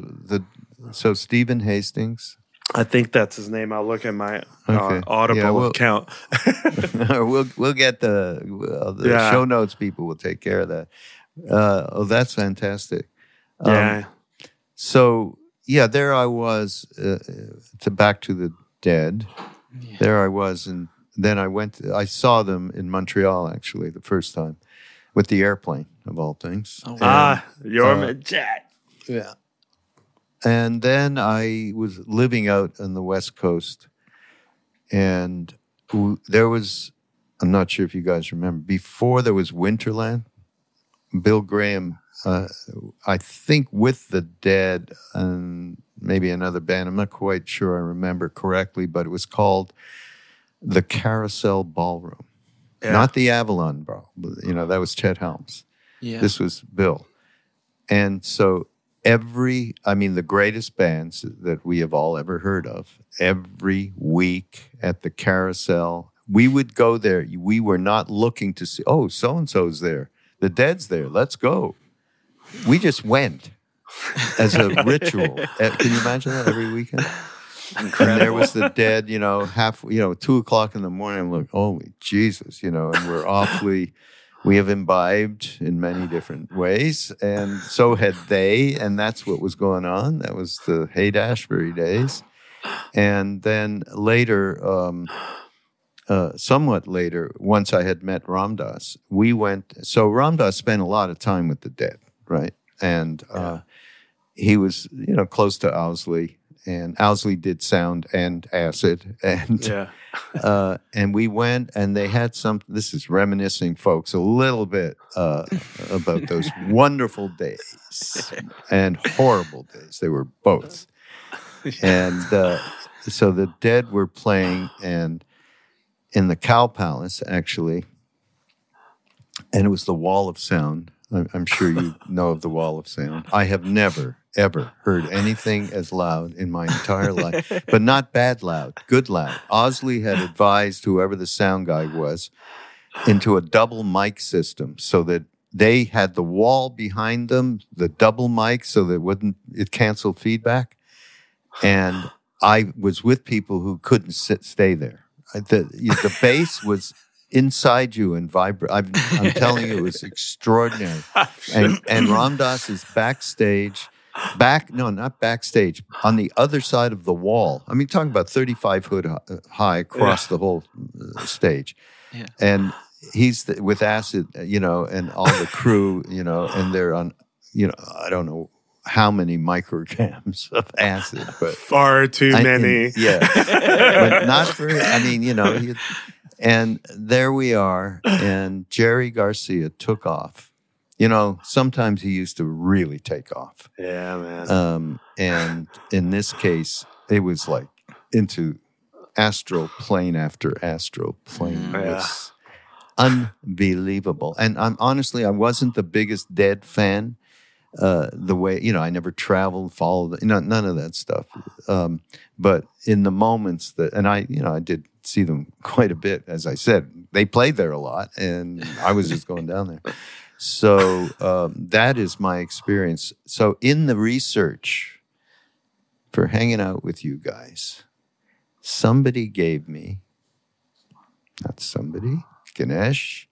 So Stephen Hastings. I think that's his name. I'll look at my Audible account. we'll get the show notes. People will take care of that. That's fantastic. So there I was. Back to the Dead. Yeah. There I was, and then I saw them in Montreal actually the first time with the airplane of all things. Your jet. Yeah. And then I was living out on the West Coast, and there was, I'm not sure if you guys remember, before there was Winterland, Bill Graham, I think with the Dead and maybe another band, I'm not quite sure I remember correctly, but it was called the Carousel Ballroom. Yeah. Not the Avalon Ball, that was Chet Helms. Yeah. This was Bill. And so the greatest bands that we have all ever heard of, every week at the Carousel, we would go there. We were not looking to see, oh, so-and-so's there. The Dead's there. Let's go. We just went as a ritual. Can you imagine that every weekend? Incredible. And there was the Dead, 2:00 in the morning. I'm like, holy Jesus, and we have imbibed in many different ways, and so had they, and that's what was going on. That was the Haight-Ashbury days. And then later, somewhat later, once I had met Ram Dass, we went. So Ram Dass spent a lot of time with the Dead, right? And he was, close to Owsley, and Owsley did sound and acid, and and we went, and they had some. This is reminiscing, folks, a little bit about those wonderful days and horrible days. They were both, and so the Dead were playing, and in the Cow Palace, actually, and it was the Wall of Sound. I'm sure you know of the Wall of Sound. I have never, ever heard anything as loud in my entire life, but not bad loud, good loud. Owsley had advised whoever the sound guy was into a double mic system so that they had the wall behind them, the double mic, so that it canceled feedback. And I was with people who couldn't stay there. The bass was inside you and vibrate. I'm telling you, it was extraordinary. And Ram Dass is backstage, not backstage, on the other side of the wall. I mean, talking about 35 foot high across the whole stage. Yeah. And he's with acid, and all the crew, and they're on, I don't know how many micrograms of acid, but far too many. But not for, and there we are, and Jerry Garcia took off. Sometimes he used to really take off. Yeah, man. And in this case, it was like into astral plane after astral plane. It was unbelievable. And I wasn't the biggest Dead fan. The way, I never traveled, followed, none of that stuff. But in the moments and I did see them quite a bit, as I said, they played there a lot, and I was just going down there. So that is my experience. So in the research for hanging out with you guys, somebody gave me, Ganesh,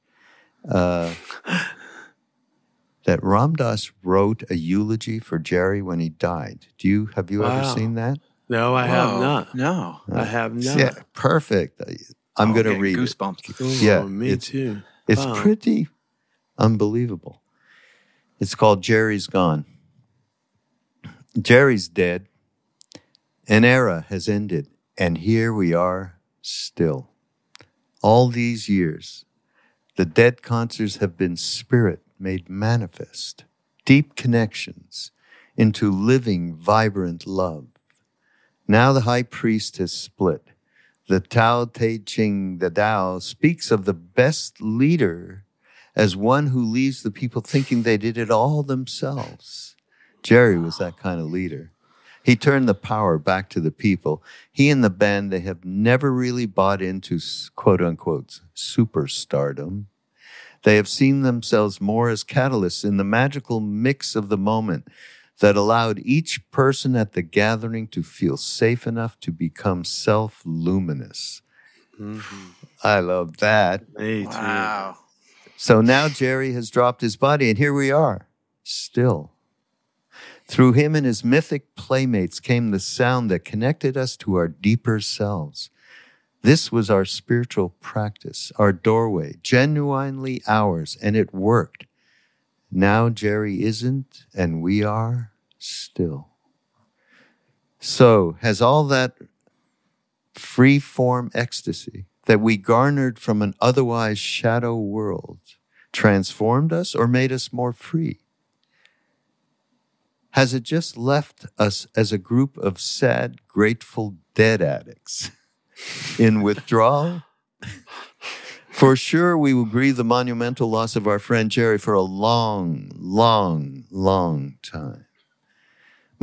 that Ram Dass wrote a eulogy for Jerry when he died. Have you ever seen that? No, I have not. No, I have not. Yeah, perfect. I'm going to read goosebumps. it. Ooh, me too. It's pretty unbelievable. It's called Jerry's Gone. Jerry's dead. An era has ended, and here we are still. All these years, the Dead concerts have been spirit made manifest, deep connections into living, vibrant love. Now the high priest has split. The Tao Te Ching, the Tao, speaks of the best leader as one who leaves the people thinking they did it all themselves. Jerry was that kind of leader. He turned the power back to the people. He and the band, they have never really bought into quote-unquote superstardom. They have seen themselves more as catalysts in the magical mix of the moment that allowed each person at the gathering to feel safe enough to become self-luminous. Mm-hmm. I love that. Me too. Wow. So now Jerry has dropped his body, and here we are, still. Through him and his mythic playmates came the sound that connected us to our deeper selves. This was our spiritual practice, our doorway, genuinely ours, and it worked. Now Jerry isn't, and we are still. So has all that free-form ecstasy that we garnered from an otherwise shadow world transformed us or made us more free? Has it just left us as a group of sad, grateful Dead addicts in withdrawal? For sure, we will grieve the monumental loss of our friend Jerry for a long, long, long time.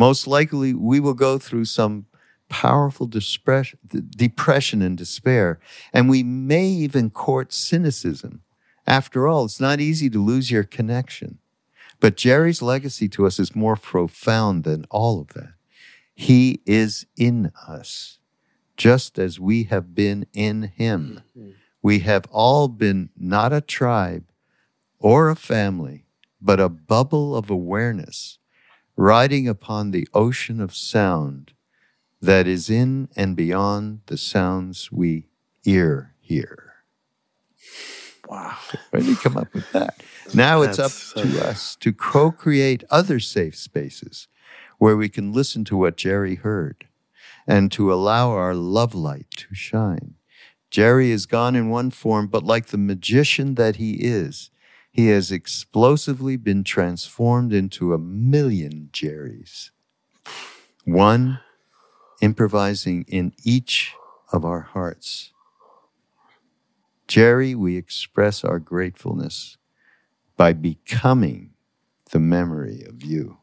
Most likely, we will go through some powerful depression and despair, and we may even court cynicism. After all, it's not easy to lose your connection. But Jerry's legacy to us is more profound than all of that. He is in us, just as we have been in him. We have all been not a tribe or a family, but a bubble of awareness riding upon the ocean of sound that is in and beyond the sounds we ear hear. Wow. Where did you come up with that? Now it's up That's to us to co-create other safe spaces where we can listen to what Jerry heard and to allow our love light to shine. Jerry is gone in one form, but like the magician that he has explosively been transformed into a million Jerrys. One improvising in each of our hearts. Jerry, we express our gratefulness by becoming the memory of you.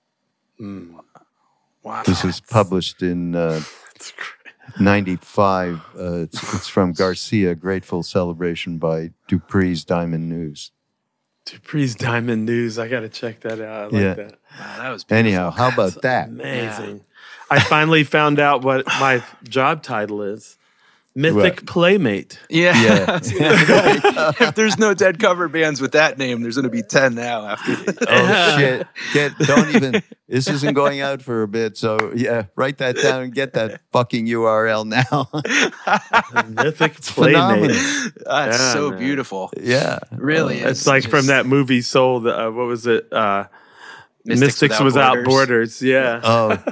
Wow. This was published in 95. It's from Garcia, Grateful Celebration by Dupree's Diamond News. Dupree's Diamond News. I got to check that out. I like that. Wow, that was beautiful. Anyhow, how about that? Amazing. I finally found out what my job title is. Mythic What? Playmate. Yeah. If there's no Dead cover bands with that name, there's going to be 10 now after. Oh, shit. Don't even, this isn't going out for a bit, so yeah, write that down and get that fucking URL now. Mythic phenomenal. Playmate. That's Yeah, so man. beautiful. Yeah. Really is. It's like from that movie Soul. What was it? Mystics Without Borders. Yeah.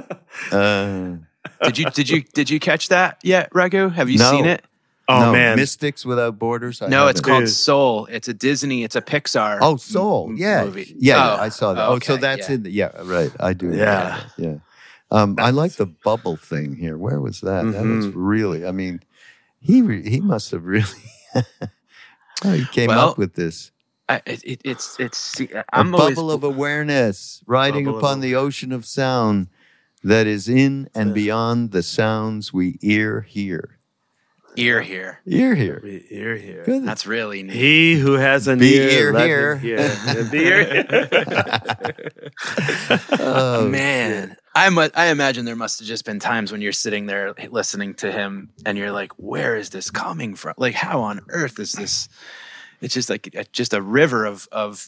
Oh, Did you catch that yet, Raghu? Have you No. seen it? Oh, no, man. Mystics Without Borders? No, it's haven't. called Dude. Soul. It's a Disney. It's a Pixar. Oh, Soul. Yeah. movie. Yeah, Oh, I saw that. okay, so that's yeah. in the, yeah, right. I do. know Yeah. that, Yeah. I like the bubble thing here. Where was that? That was really, I mean, he must have really, he came Well, up with this. It's. A I'm bubble always, of awareness riding Bubble of upon the ocean of sound that is in and beyond the sounds we hear. ear here. Ear here. Ear here. Good. That's really neat. He who has an Be ear, ear let here. him hear. Yeah, be ear here. Oh, Man, I imagine there must have just been times when you're sitting there listening to him and you're like, where is this coming from? Like, how on earth is this? It's just like just a river of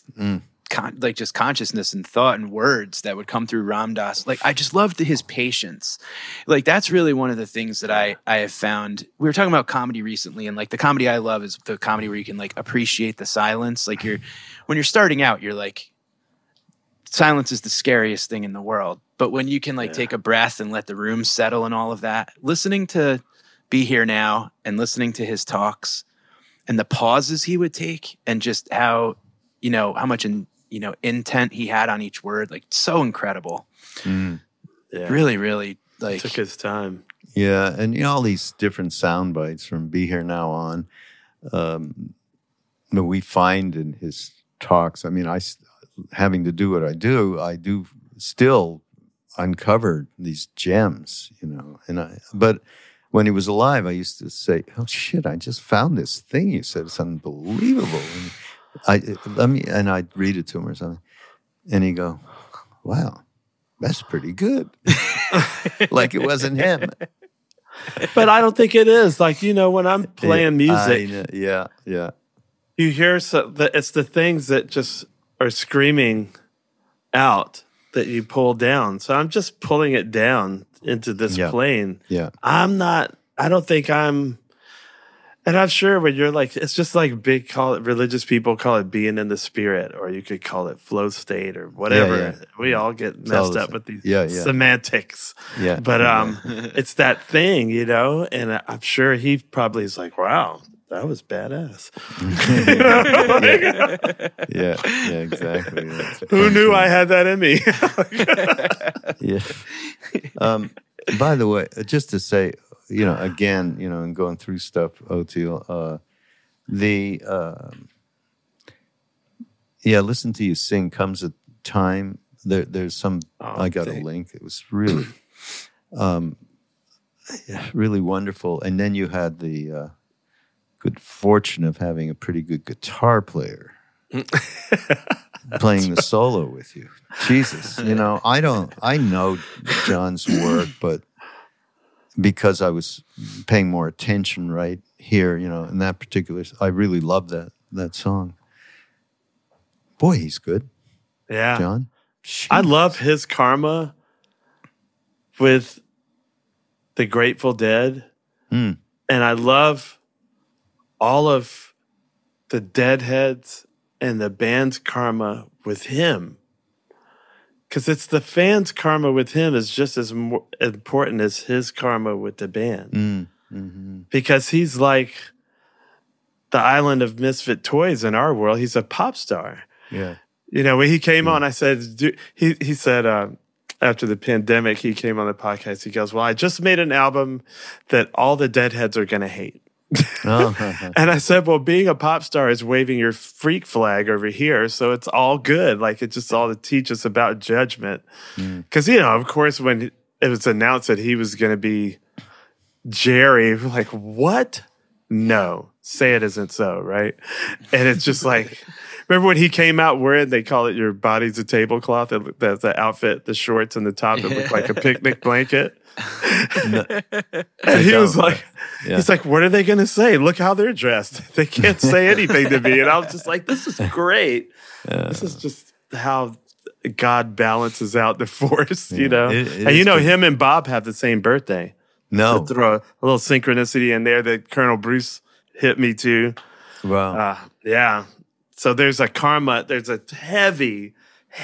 just consciousness and thought and words that would come through Ram Dass. Like, I just loved his patience. Like, that's really one of the things that I have found. We were talking about comedy recently, and like the comedy I love is the comedy where you can like appreciate the silence. Like when you're starting out, you're like, silence is the scariest thing in the world. But when you can like take a breath and let the room settle and all of that, listening to Be Here Now and listening to his talks and the pauses he would take and just how much intent he had on each word, like so incredible. Yeah. Really, really like Took his time. yeah. And all these different sound bites from Be Here Now on, that we find in his talks. I mean, having to do what I do still uncover these gems, but when he was alive, I used to say, "Oh shit! I just found this thing you said. It's unbelievable." And I'd read it to him or something, and he'd go, "Wow, that's pretty good." Like it wasn't him. But I don't think it is. Like, when I'm playing music, Yeah. you hear it's the things that just are screaming out that you pull down. So I'm just pulling it down into this plane. Yeah. I don't think I'm, and I'm sure when you're like, it's just like religious people call it being in the spirit, or you could call it flow state or whatever. Yeah. We all get all messed the up same. with these Yeah. semantics. Yeah. But it's that thing, and I'm sure he probably is like, wow, that was badass. Yeah, exactly. Who knew I had that in me? Yeah. By the way, just to say, again, and going through stuff, Oteil, listen to you sing comes a time There's some. I got a link. It was really, really wonderful. And then you had the good fortune of having a pretty good guitar player playing the solo with you. Jesus, I know John's work, but because I was paying more attention right here, in that particular, I really love that song. Boy, he's good. Yeah. John. Jeez. I love his karma with the Grateful Dead. And I love all of the Deadheads and the band's karma with him. Because it's the fans' karma with him is just as important as his karma with the band. Because he's like the island of misfit toys in our world. He's a pop star. Yeah. When he came on, I said, he said, after the pandemic, he came on the podcast. He goes, well, I just made an album that all the Deadheads are going to hate. And I said, well, being a pop star is waving your freak flag over here. So it's all good. Like, it's just all to teach us about judgment. Because, of course, when it was announced that he was going to be Jerry, we're like, what? No, say it isn't so, right? And it's just like, remember when he came out wearing, they call it your body's a tablecloth, the outfit, the shorts and the top that looked like a picnic blanket? And he was like, he's like, what are they going to say? Look how they're dressed. They can't say anything to me. And I was just like, this is great. This is just how God balances out the force, him and Bob have the same birthday. No. To throw a little synchronicity in there that Colonel Bruce hit me to. Wow. Yeah. So there's a karma. There's a heavy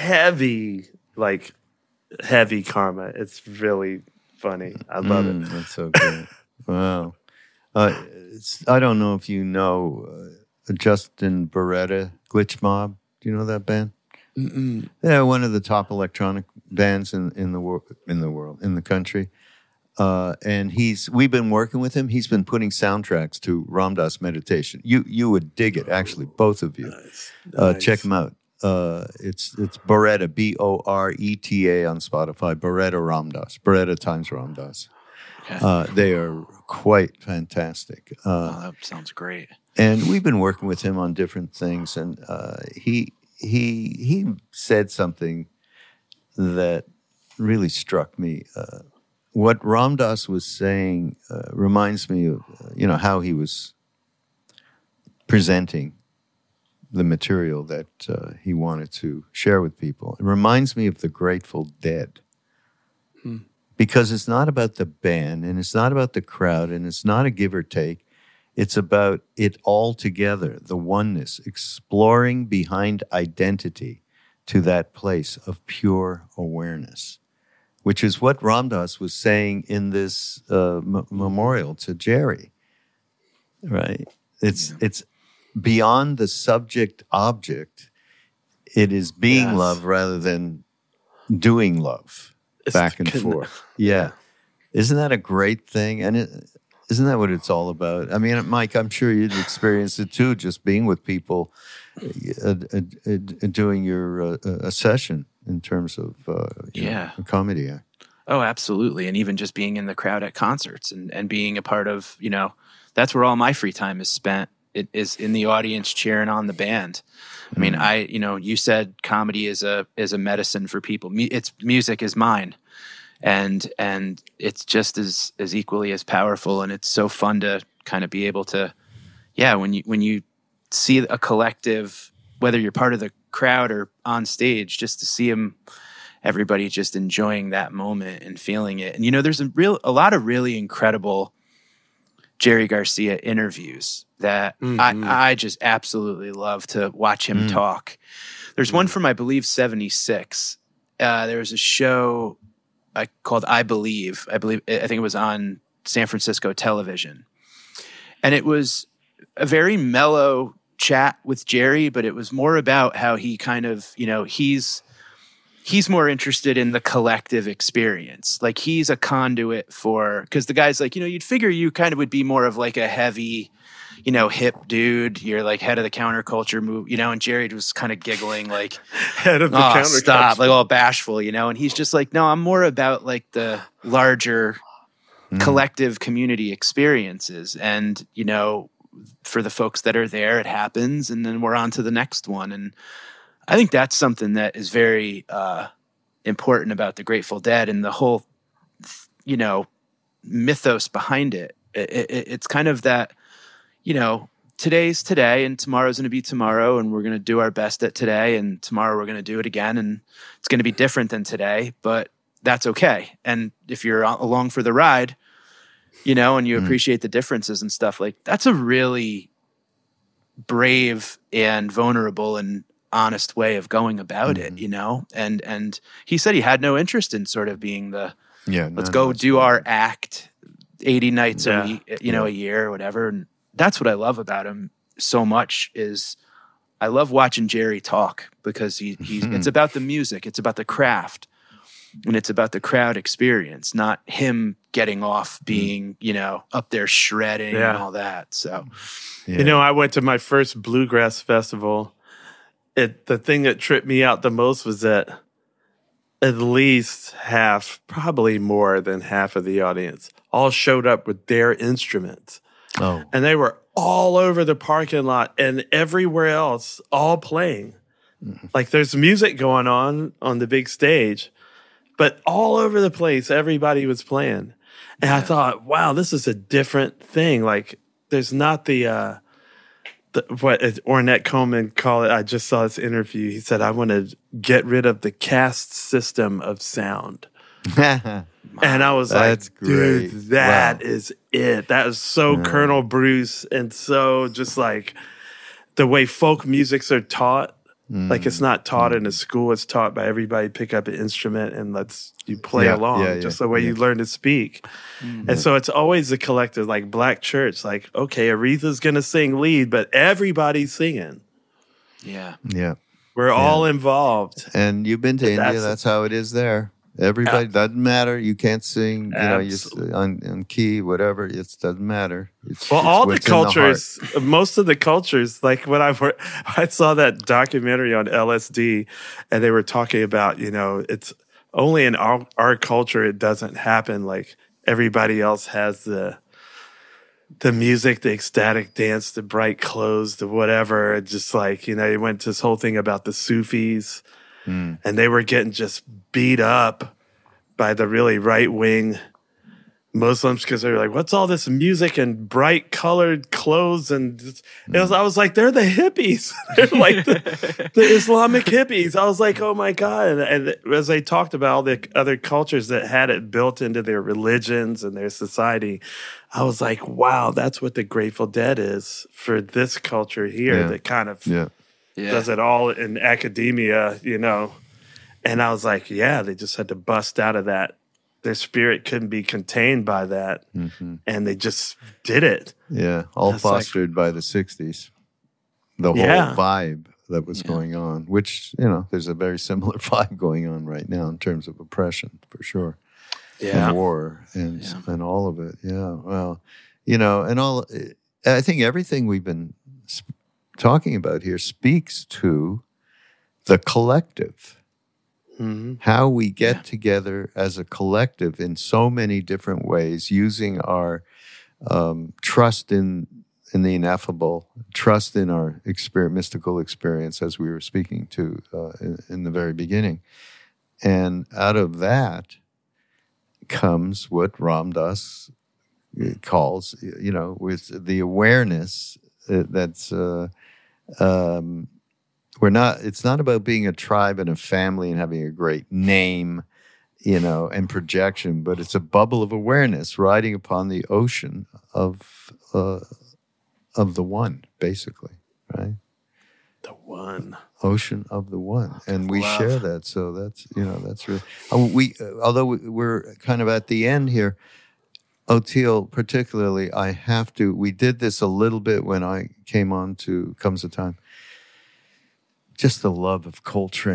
karma. It's really funny. I love it. That's so good. Wow. I don't know if you know Justin Beretta, Glitch Mob. Do you know that band? Yeah, one of the top electronic bands in the country. And we've been working with him. He's been putting soundtracks to Ram Dass meditation. You would dig it, actually, both of you. Nice. Check him out. It's Beretta, Boreta on Spotify. Beretta Ram Dass, Beretta times Ram Dass. Okay. They are quite fantastic. That sounds great. And we've been working with him on different things. And he said something that really struck me. What Ram Dass was saying reminds me of, how he was presenting the material that he wanted to share with people. It reminds me of the Grateful Dead. Because it's not about the band, and it's not about the crowd, and it's not a give or take. It's about it all together, the oneness, exploring behind identity to that place of pure awareness, which is what Ram Dass was saying in this memorial to Jerry, right? It's beyond the subject-object. It is being love rather than doing love, back and forth. Yeah. Isn't that a great thing? And isn't that what it's all about? I mean, Mike, I'm sure you'd experienced it too, just being with people, doing your a session in terms of a comedy act. Oh, absolutely. And even just being in the crowd at concerts and being a part of, that's where all my free time is spent. It is in the audience cheering on the band. I mean, you said comedy is a medicine for people. Music is mine. And it's just as equally as powerful. And it's so fun to kind of be able to, when you see a collective, whether you're part of the crowd or on stage, just to see everybody just enjoying that moment and feeling it. And, there's a lot of really incredible Jerry Garcia interviews that I just absolutely love to watch him talk. There's one from, I believe, 76. There was a show called I think it was on San Francisco television. And it was a very mellow chat with Jerry, but it was more about how he kind of, he he's more interested in the collective experience. Like he's a conduit for, because the guy's like, you'd figure you kind of would be more of like a heavy, hip dude. You're like head of the counterculture move, and Jared was kind of giggling like, head of the counterculture. Stop, like all bashful, and he's just like, no, I'm more about like the larger collective community experiences. And, for the folks that are there, it happens. And then we're on to the next one. And I think that's something that is very important about the Grateful Dead and the whole, mythos behind it. It's kind of that, today's today and tomorrow's going to be tomorrow, and we're going to do our best at today, and tomorrow we're going to do it again, and it's going to be different than today, but that's okay. And if you're along for the ride, and you appreciate the differences and stuff, like that's a really brave and vulnerable and honest way of going about it, and he said he had no interest in sort of being let's go do our act 80 nights a week, a year or whatever. And that's what I love about him so much is I love watching Jerry talk because he's it's about the music, it's about the craft, and it's about the crowd experience, not him getting off being, up there shredding and all that. So, I went to my first bluegrass festival. The thing that tripped me out the most was that at least half, probably more than half of the audience, all showed up with their instruments. Oh. And they were all over the parking lot and everywhere else, all playing. Like there's music going on the big stage, but all over the place, everybody was playing. And I thought, wow, this is a different thing. Like there's not what Ornette Coleman called it. I just saw this interview. He said, I want to get rid of the caste system of sound. And I was like, dude, that is it. That is so Colonel Bruce, and so just like the way folk musics are taught. Like it's not taught in a school. It's taught by everybody. Pick up an instrument and you play along, just the way you learn to speak. And so it's always the collective, like Black Church. Like, okay, Aretha's going to sing lead, but everybody's singing. Yeah. Yeah. We're all involved. And you've been to India. That's how it is there. Everybody, doesn't matter. You can't sing, you on key, whatever. It doesn't matter. All the cultures, most of the cultures, like when I saw that documentary on LSD, and they were talking about, it's only in our culture it doesn't happen. Like everybody else has the music, the ecstatic dance, the bright clothes, the whatever. Just like, they went to this whole thing about the Sufis. And they were getting just beat up by the really right-wing Muslims because they were like, what's all this music and bright colored clothes? And I was like, they're the hippies. They're like the Islamic hippies. I was like, oh my God. And as they talked about all the other cultures that had it built into their religions and their society, I was like, wow, that's what the Grateful Dead is for this culture here that kind of does it all in academia, And I was like, they just had to bust out of that. Their spirit couldn't be contained by that. And they just did it. Yeah, all fostered by the 60s. The whole vibe that was going on, which, there's a very similar vibe going on right now in terms of oppression, for sure. Yeah. And war and all of it. Yeah, well, and all, I think everything we've been talking about here speaks to the collective. How we get together as a collective in so many different ways, using our trust in the ineffable, trust in our mystical experience, as we were speaking to in the very beginning. And out of that comes what Ram Dass calls, with the awareness that's it's not about being a tribe and a family and having a great name, and projection, but it's a bubble of awareness riding upon the ocean of the one, basically, right? The one. Ocean of the one. And we share that. So that's, that's really, although we're kind of at the end here, Oteil, particularly, we did this a little bit when I came on to Comes a Time. Just the love of Coltrane,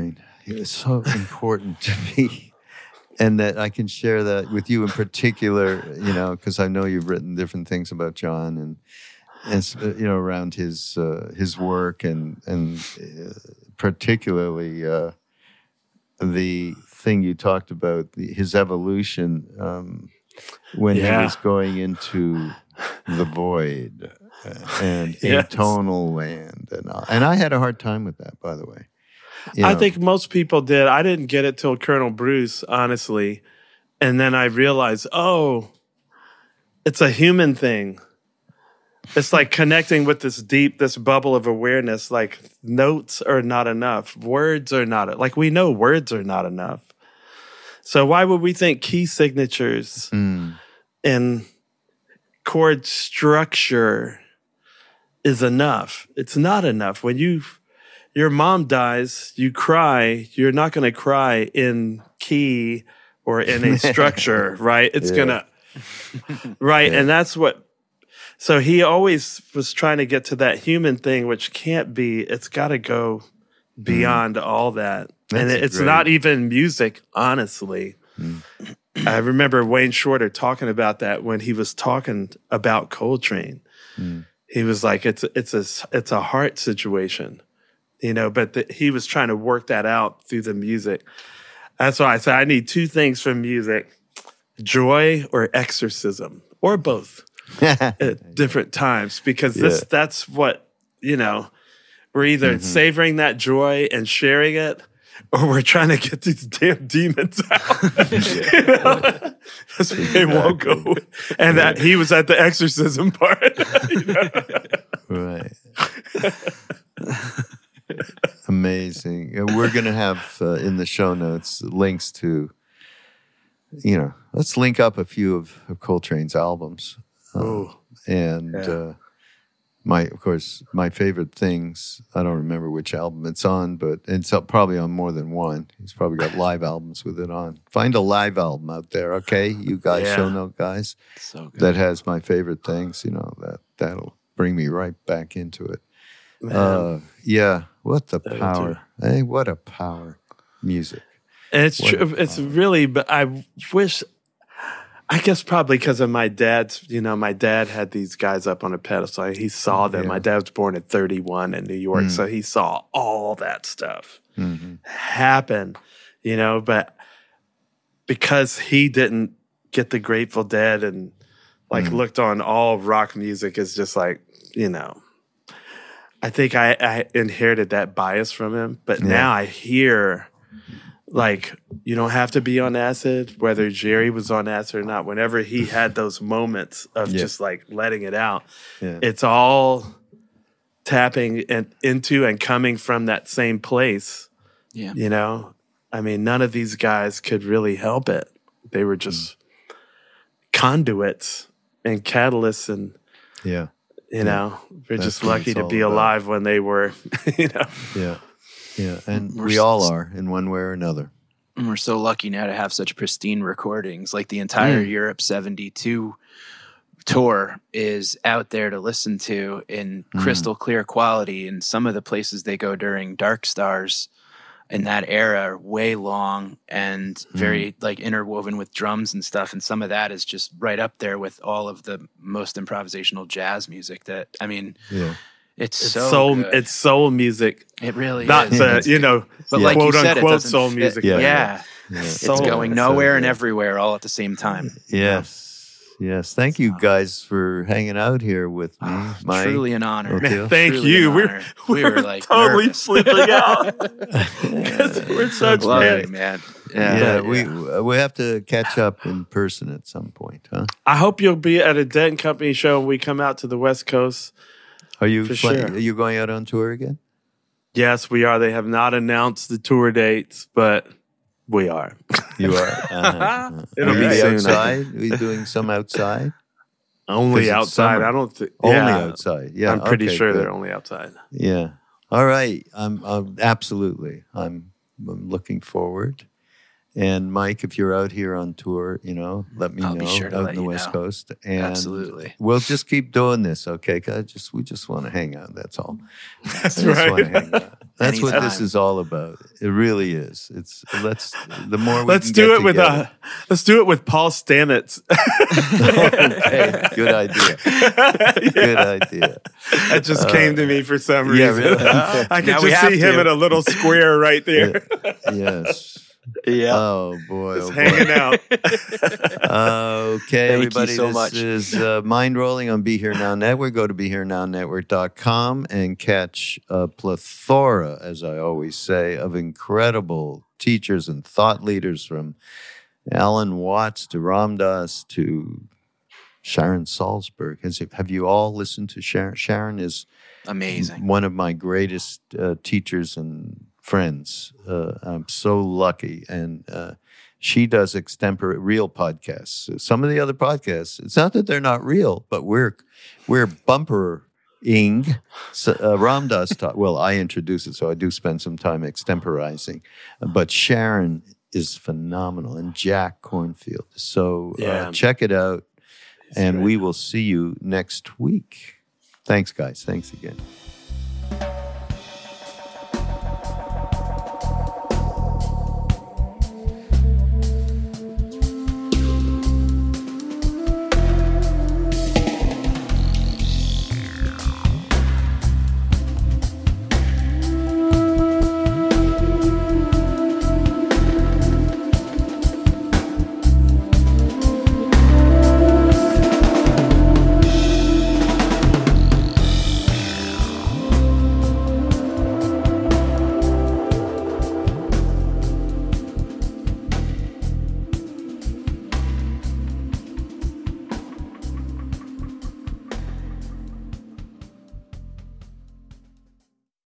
It's so important to me. And that I can share that with you in particular, because I know you've written different things about John and around his work and particularly the thing you talked about, his evolution when he was going into the void and atonal land and I had a hard time with that, by the way. I think most people did. I didn't get it till Colonel Bruce, honestly. And then I realized, it's a human thing. It's like connecting with this bubble of awareness. Like notes are not enough. Words are not, like we know words are not enough. So why would we think key signatures and chord structure is enough? It's not enough. When your mom dies, you cry. You're not going to cry in key or in a structure, right? It's gonna, right? Yeah. And that's what. So he always was trying to get to that human thing, which can't be. It's got to go beyond all that, and it's not even music, honestly. I remember Wayne Shorter talking about that when he was talking about Coltrane. He was like, "It's a heart situation." But he was trying to work that out through the music. That's why I said I need two things from music: joy or exorcism, or both at different times. Because that's what, we're either savoring that joy and sharing it, or we're trying to get these damn demons out. That's what they won't go. And that he was at the exorcism part. Right. Amazing. We're going to have in the show notes links to, let's link up a few of Coltrane's albums. My favorite things, I don't remember which album it's on, but it's probably on more than one. He's probably got live albums with it on. Find a live album out there, okay? You guys, show note guys. So good. That has my favorite things, that'll bring me right back into it. What the power. Hey, what a power. Music. And it's true. It's really, but I guess probably because of my dad's, my dad had these guys up on a pedestal. He saw them. My dad was born at 31 in New York, so he saw all that stuff happen, but because he didn't get the Grateful Dead and looked on all rock music as just like, I think I inherited that bias from him, but now I hear you don't have to be on acid, whether Jerry was on acid or not. Whenever he had those moments of just letting it out, it's all tapping into and coming from that same place. Yeah. I mean, none of these guys could really help it. They were just conduits and catalysts and, we're just lucky to be alive when they were, Yeah, and we all are in one way or another. And we're so lucky now to have such pristine recordings. Like the entire Europe 72 tour is out there to listen to in crystal clear quality. And some of the places they go during Dark Stars in that era are way long and very interwoven with drums and stuff. And some of that is just right up there with all of the most improvisational jazz music that, It's so good. It's soul music. It really not is. Not but like quote you said, unquote soul music. It's going nowhere and everywhere all at the same time. Yes. Thank you guys for hanging out here with me. Truly an honor. Thank you. We were like totally flipping out. We're such fans, man. We have to catch up in person at some point, huh? I hope you'll be at a Dead and Company show when we come out to the West Coast. Are you Are you going out on tour again? Yes, we are. They have not announced the tour dates, but we are. You are. It'll be soon. Outside. Are you doing some outside? Only outside. I don't think only outside. Yeah, I'm pretty sure they're only outside. Yeah. All right. I'm absolutely. I'm looking forward. And Mike, if you're out here on tour, let me I'll know be sure to out let in the you West know. Coast. And Absolutely. we'll just keep doing this, okay? 'Cause we just want to hang out. That's all. That's I just want to right. hang out. That's what this Anytime. is all about. It really is. The more we Let's can do get it with together. let's do it with Paul Stamets. Okay, good idea. Good idea. That just came to me for some yeah, reason. really. I could Now we just have see him to. in a little square right there, Yes. Yeah. Oh boy. just Oh hanging boy. out. Okay, Thank you everybody. so this much. is Mind Rolling on Be Here Now Network. Go to BeHereNowNetwork.com and catch a plethora, as I always say, of incredible teachers and thought leaders from Alan Watts to Ram Dass to Sharon Salzberg. Have you all listened to Sharon? Sharon is Amazing. one of my greatest teachers and friends. I'm so lucky. And she does extempore real podcasts. Some of the other podcasts, it's not that they're not real, but we're bumpering. So, Ram Dass taught, well, I introduce it, so I do spend some time extemporizing. But Sharon is phenomenal, and Jack Cornfield. So Yeah. check it out, and right. we will see you next week. Thanks, guys. Thanks again.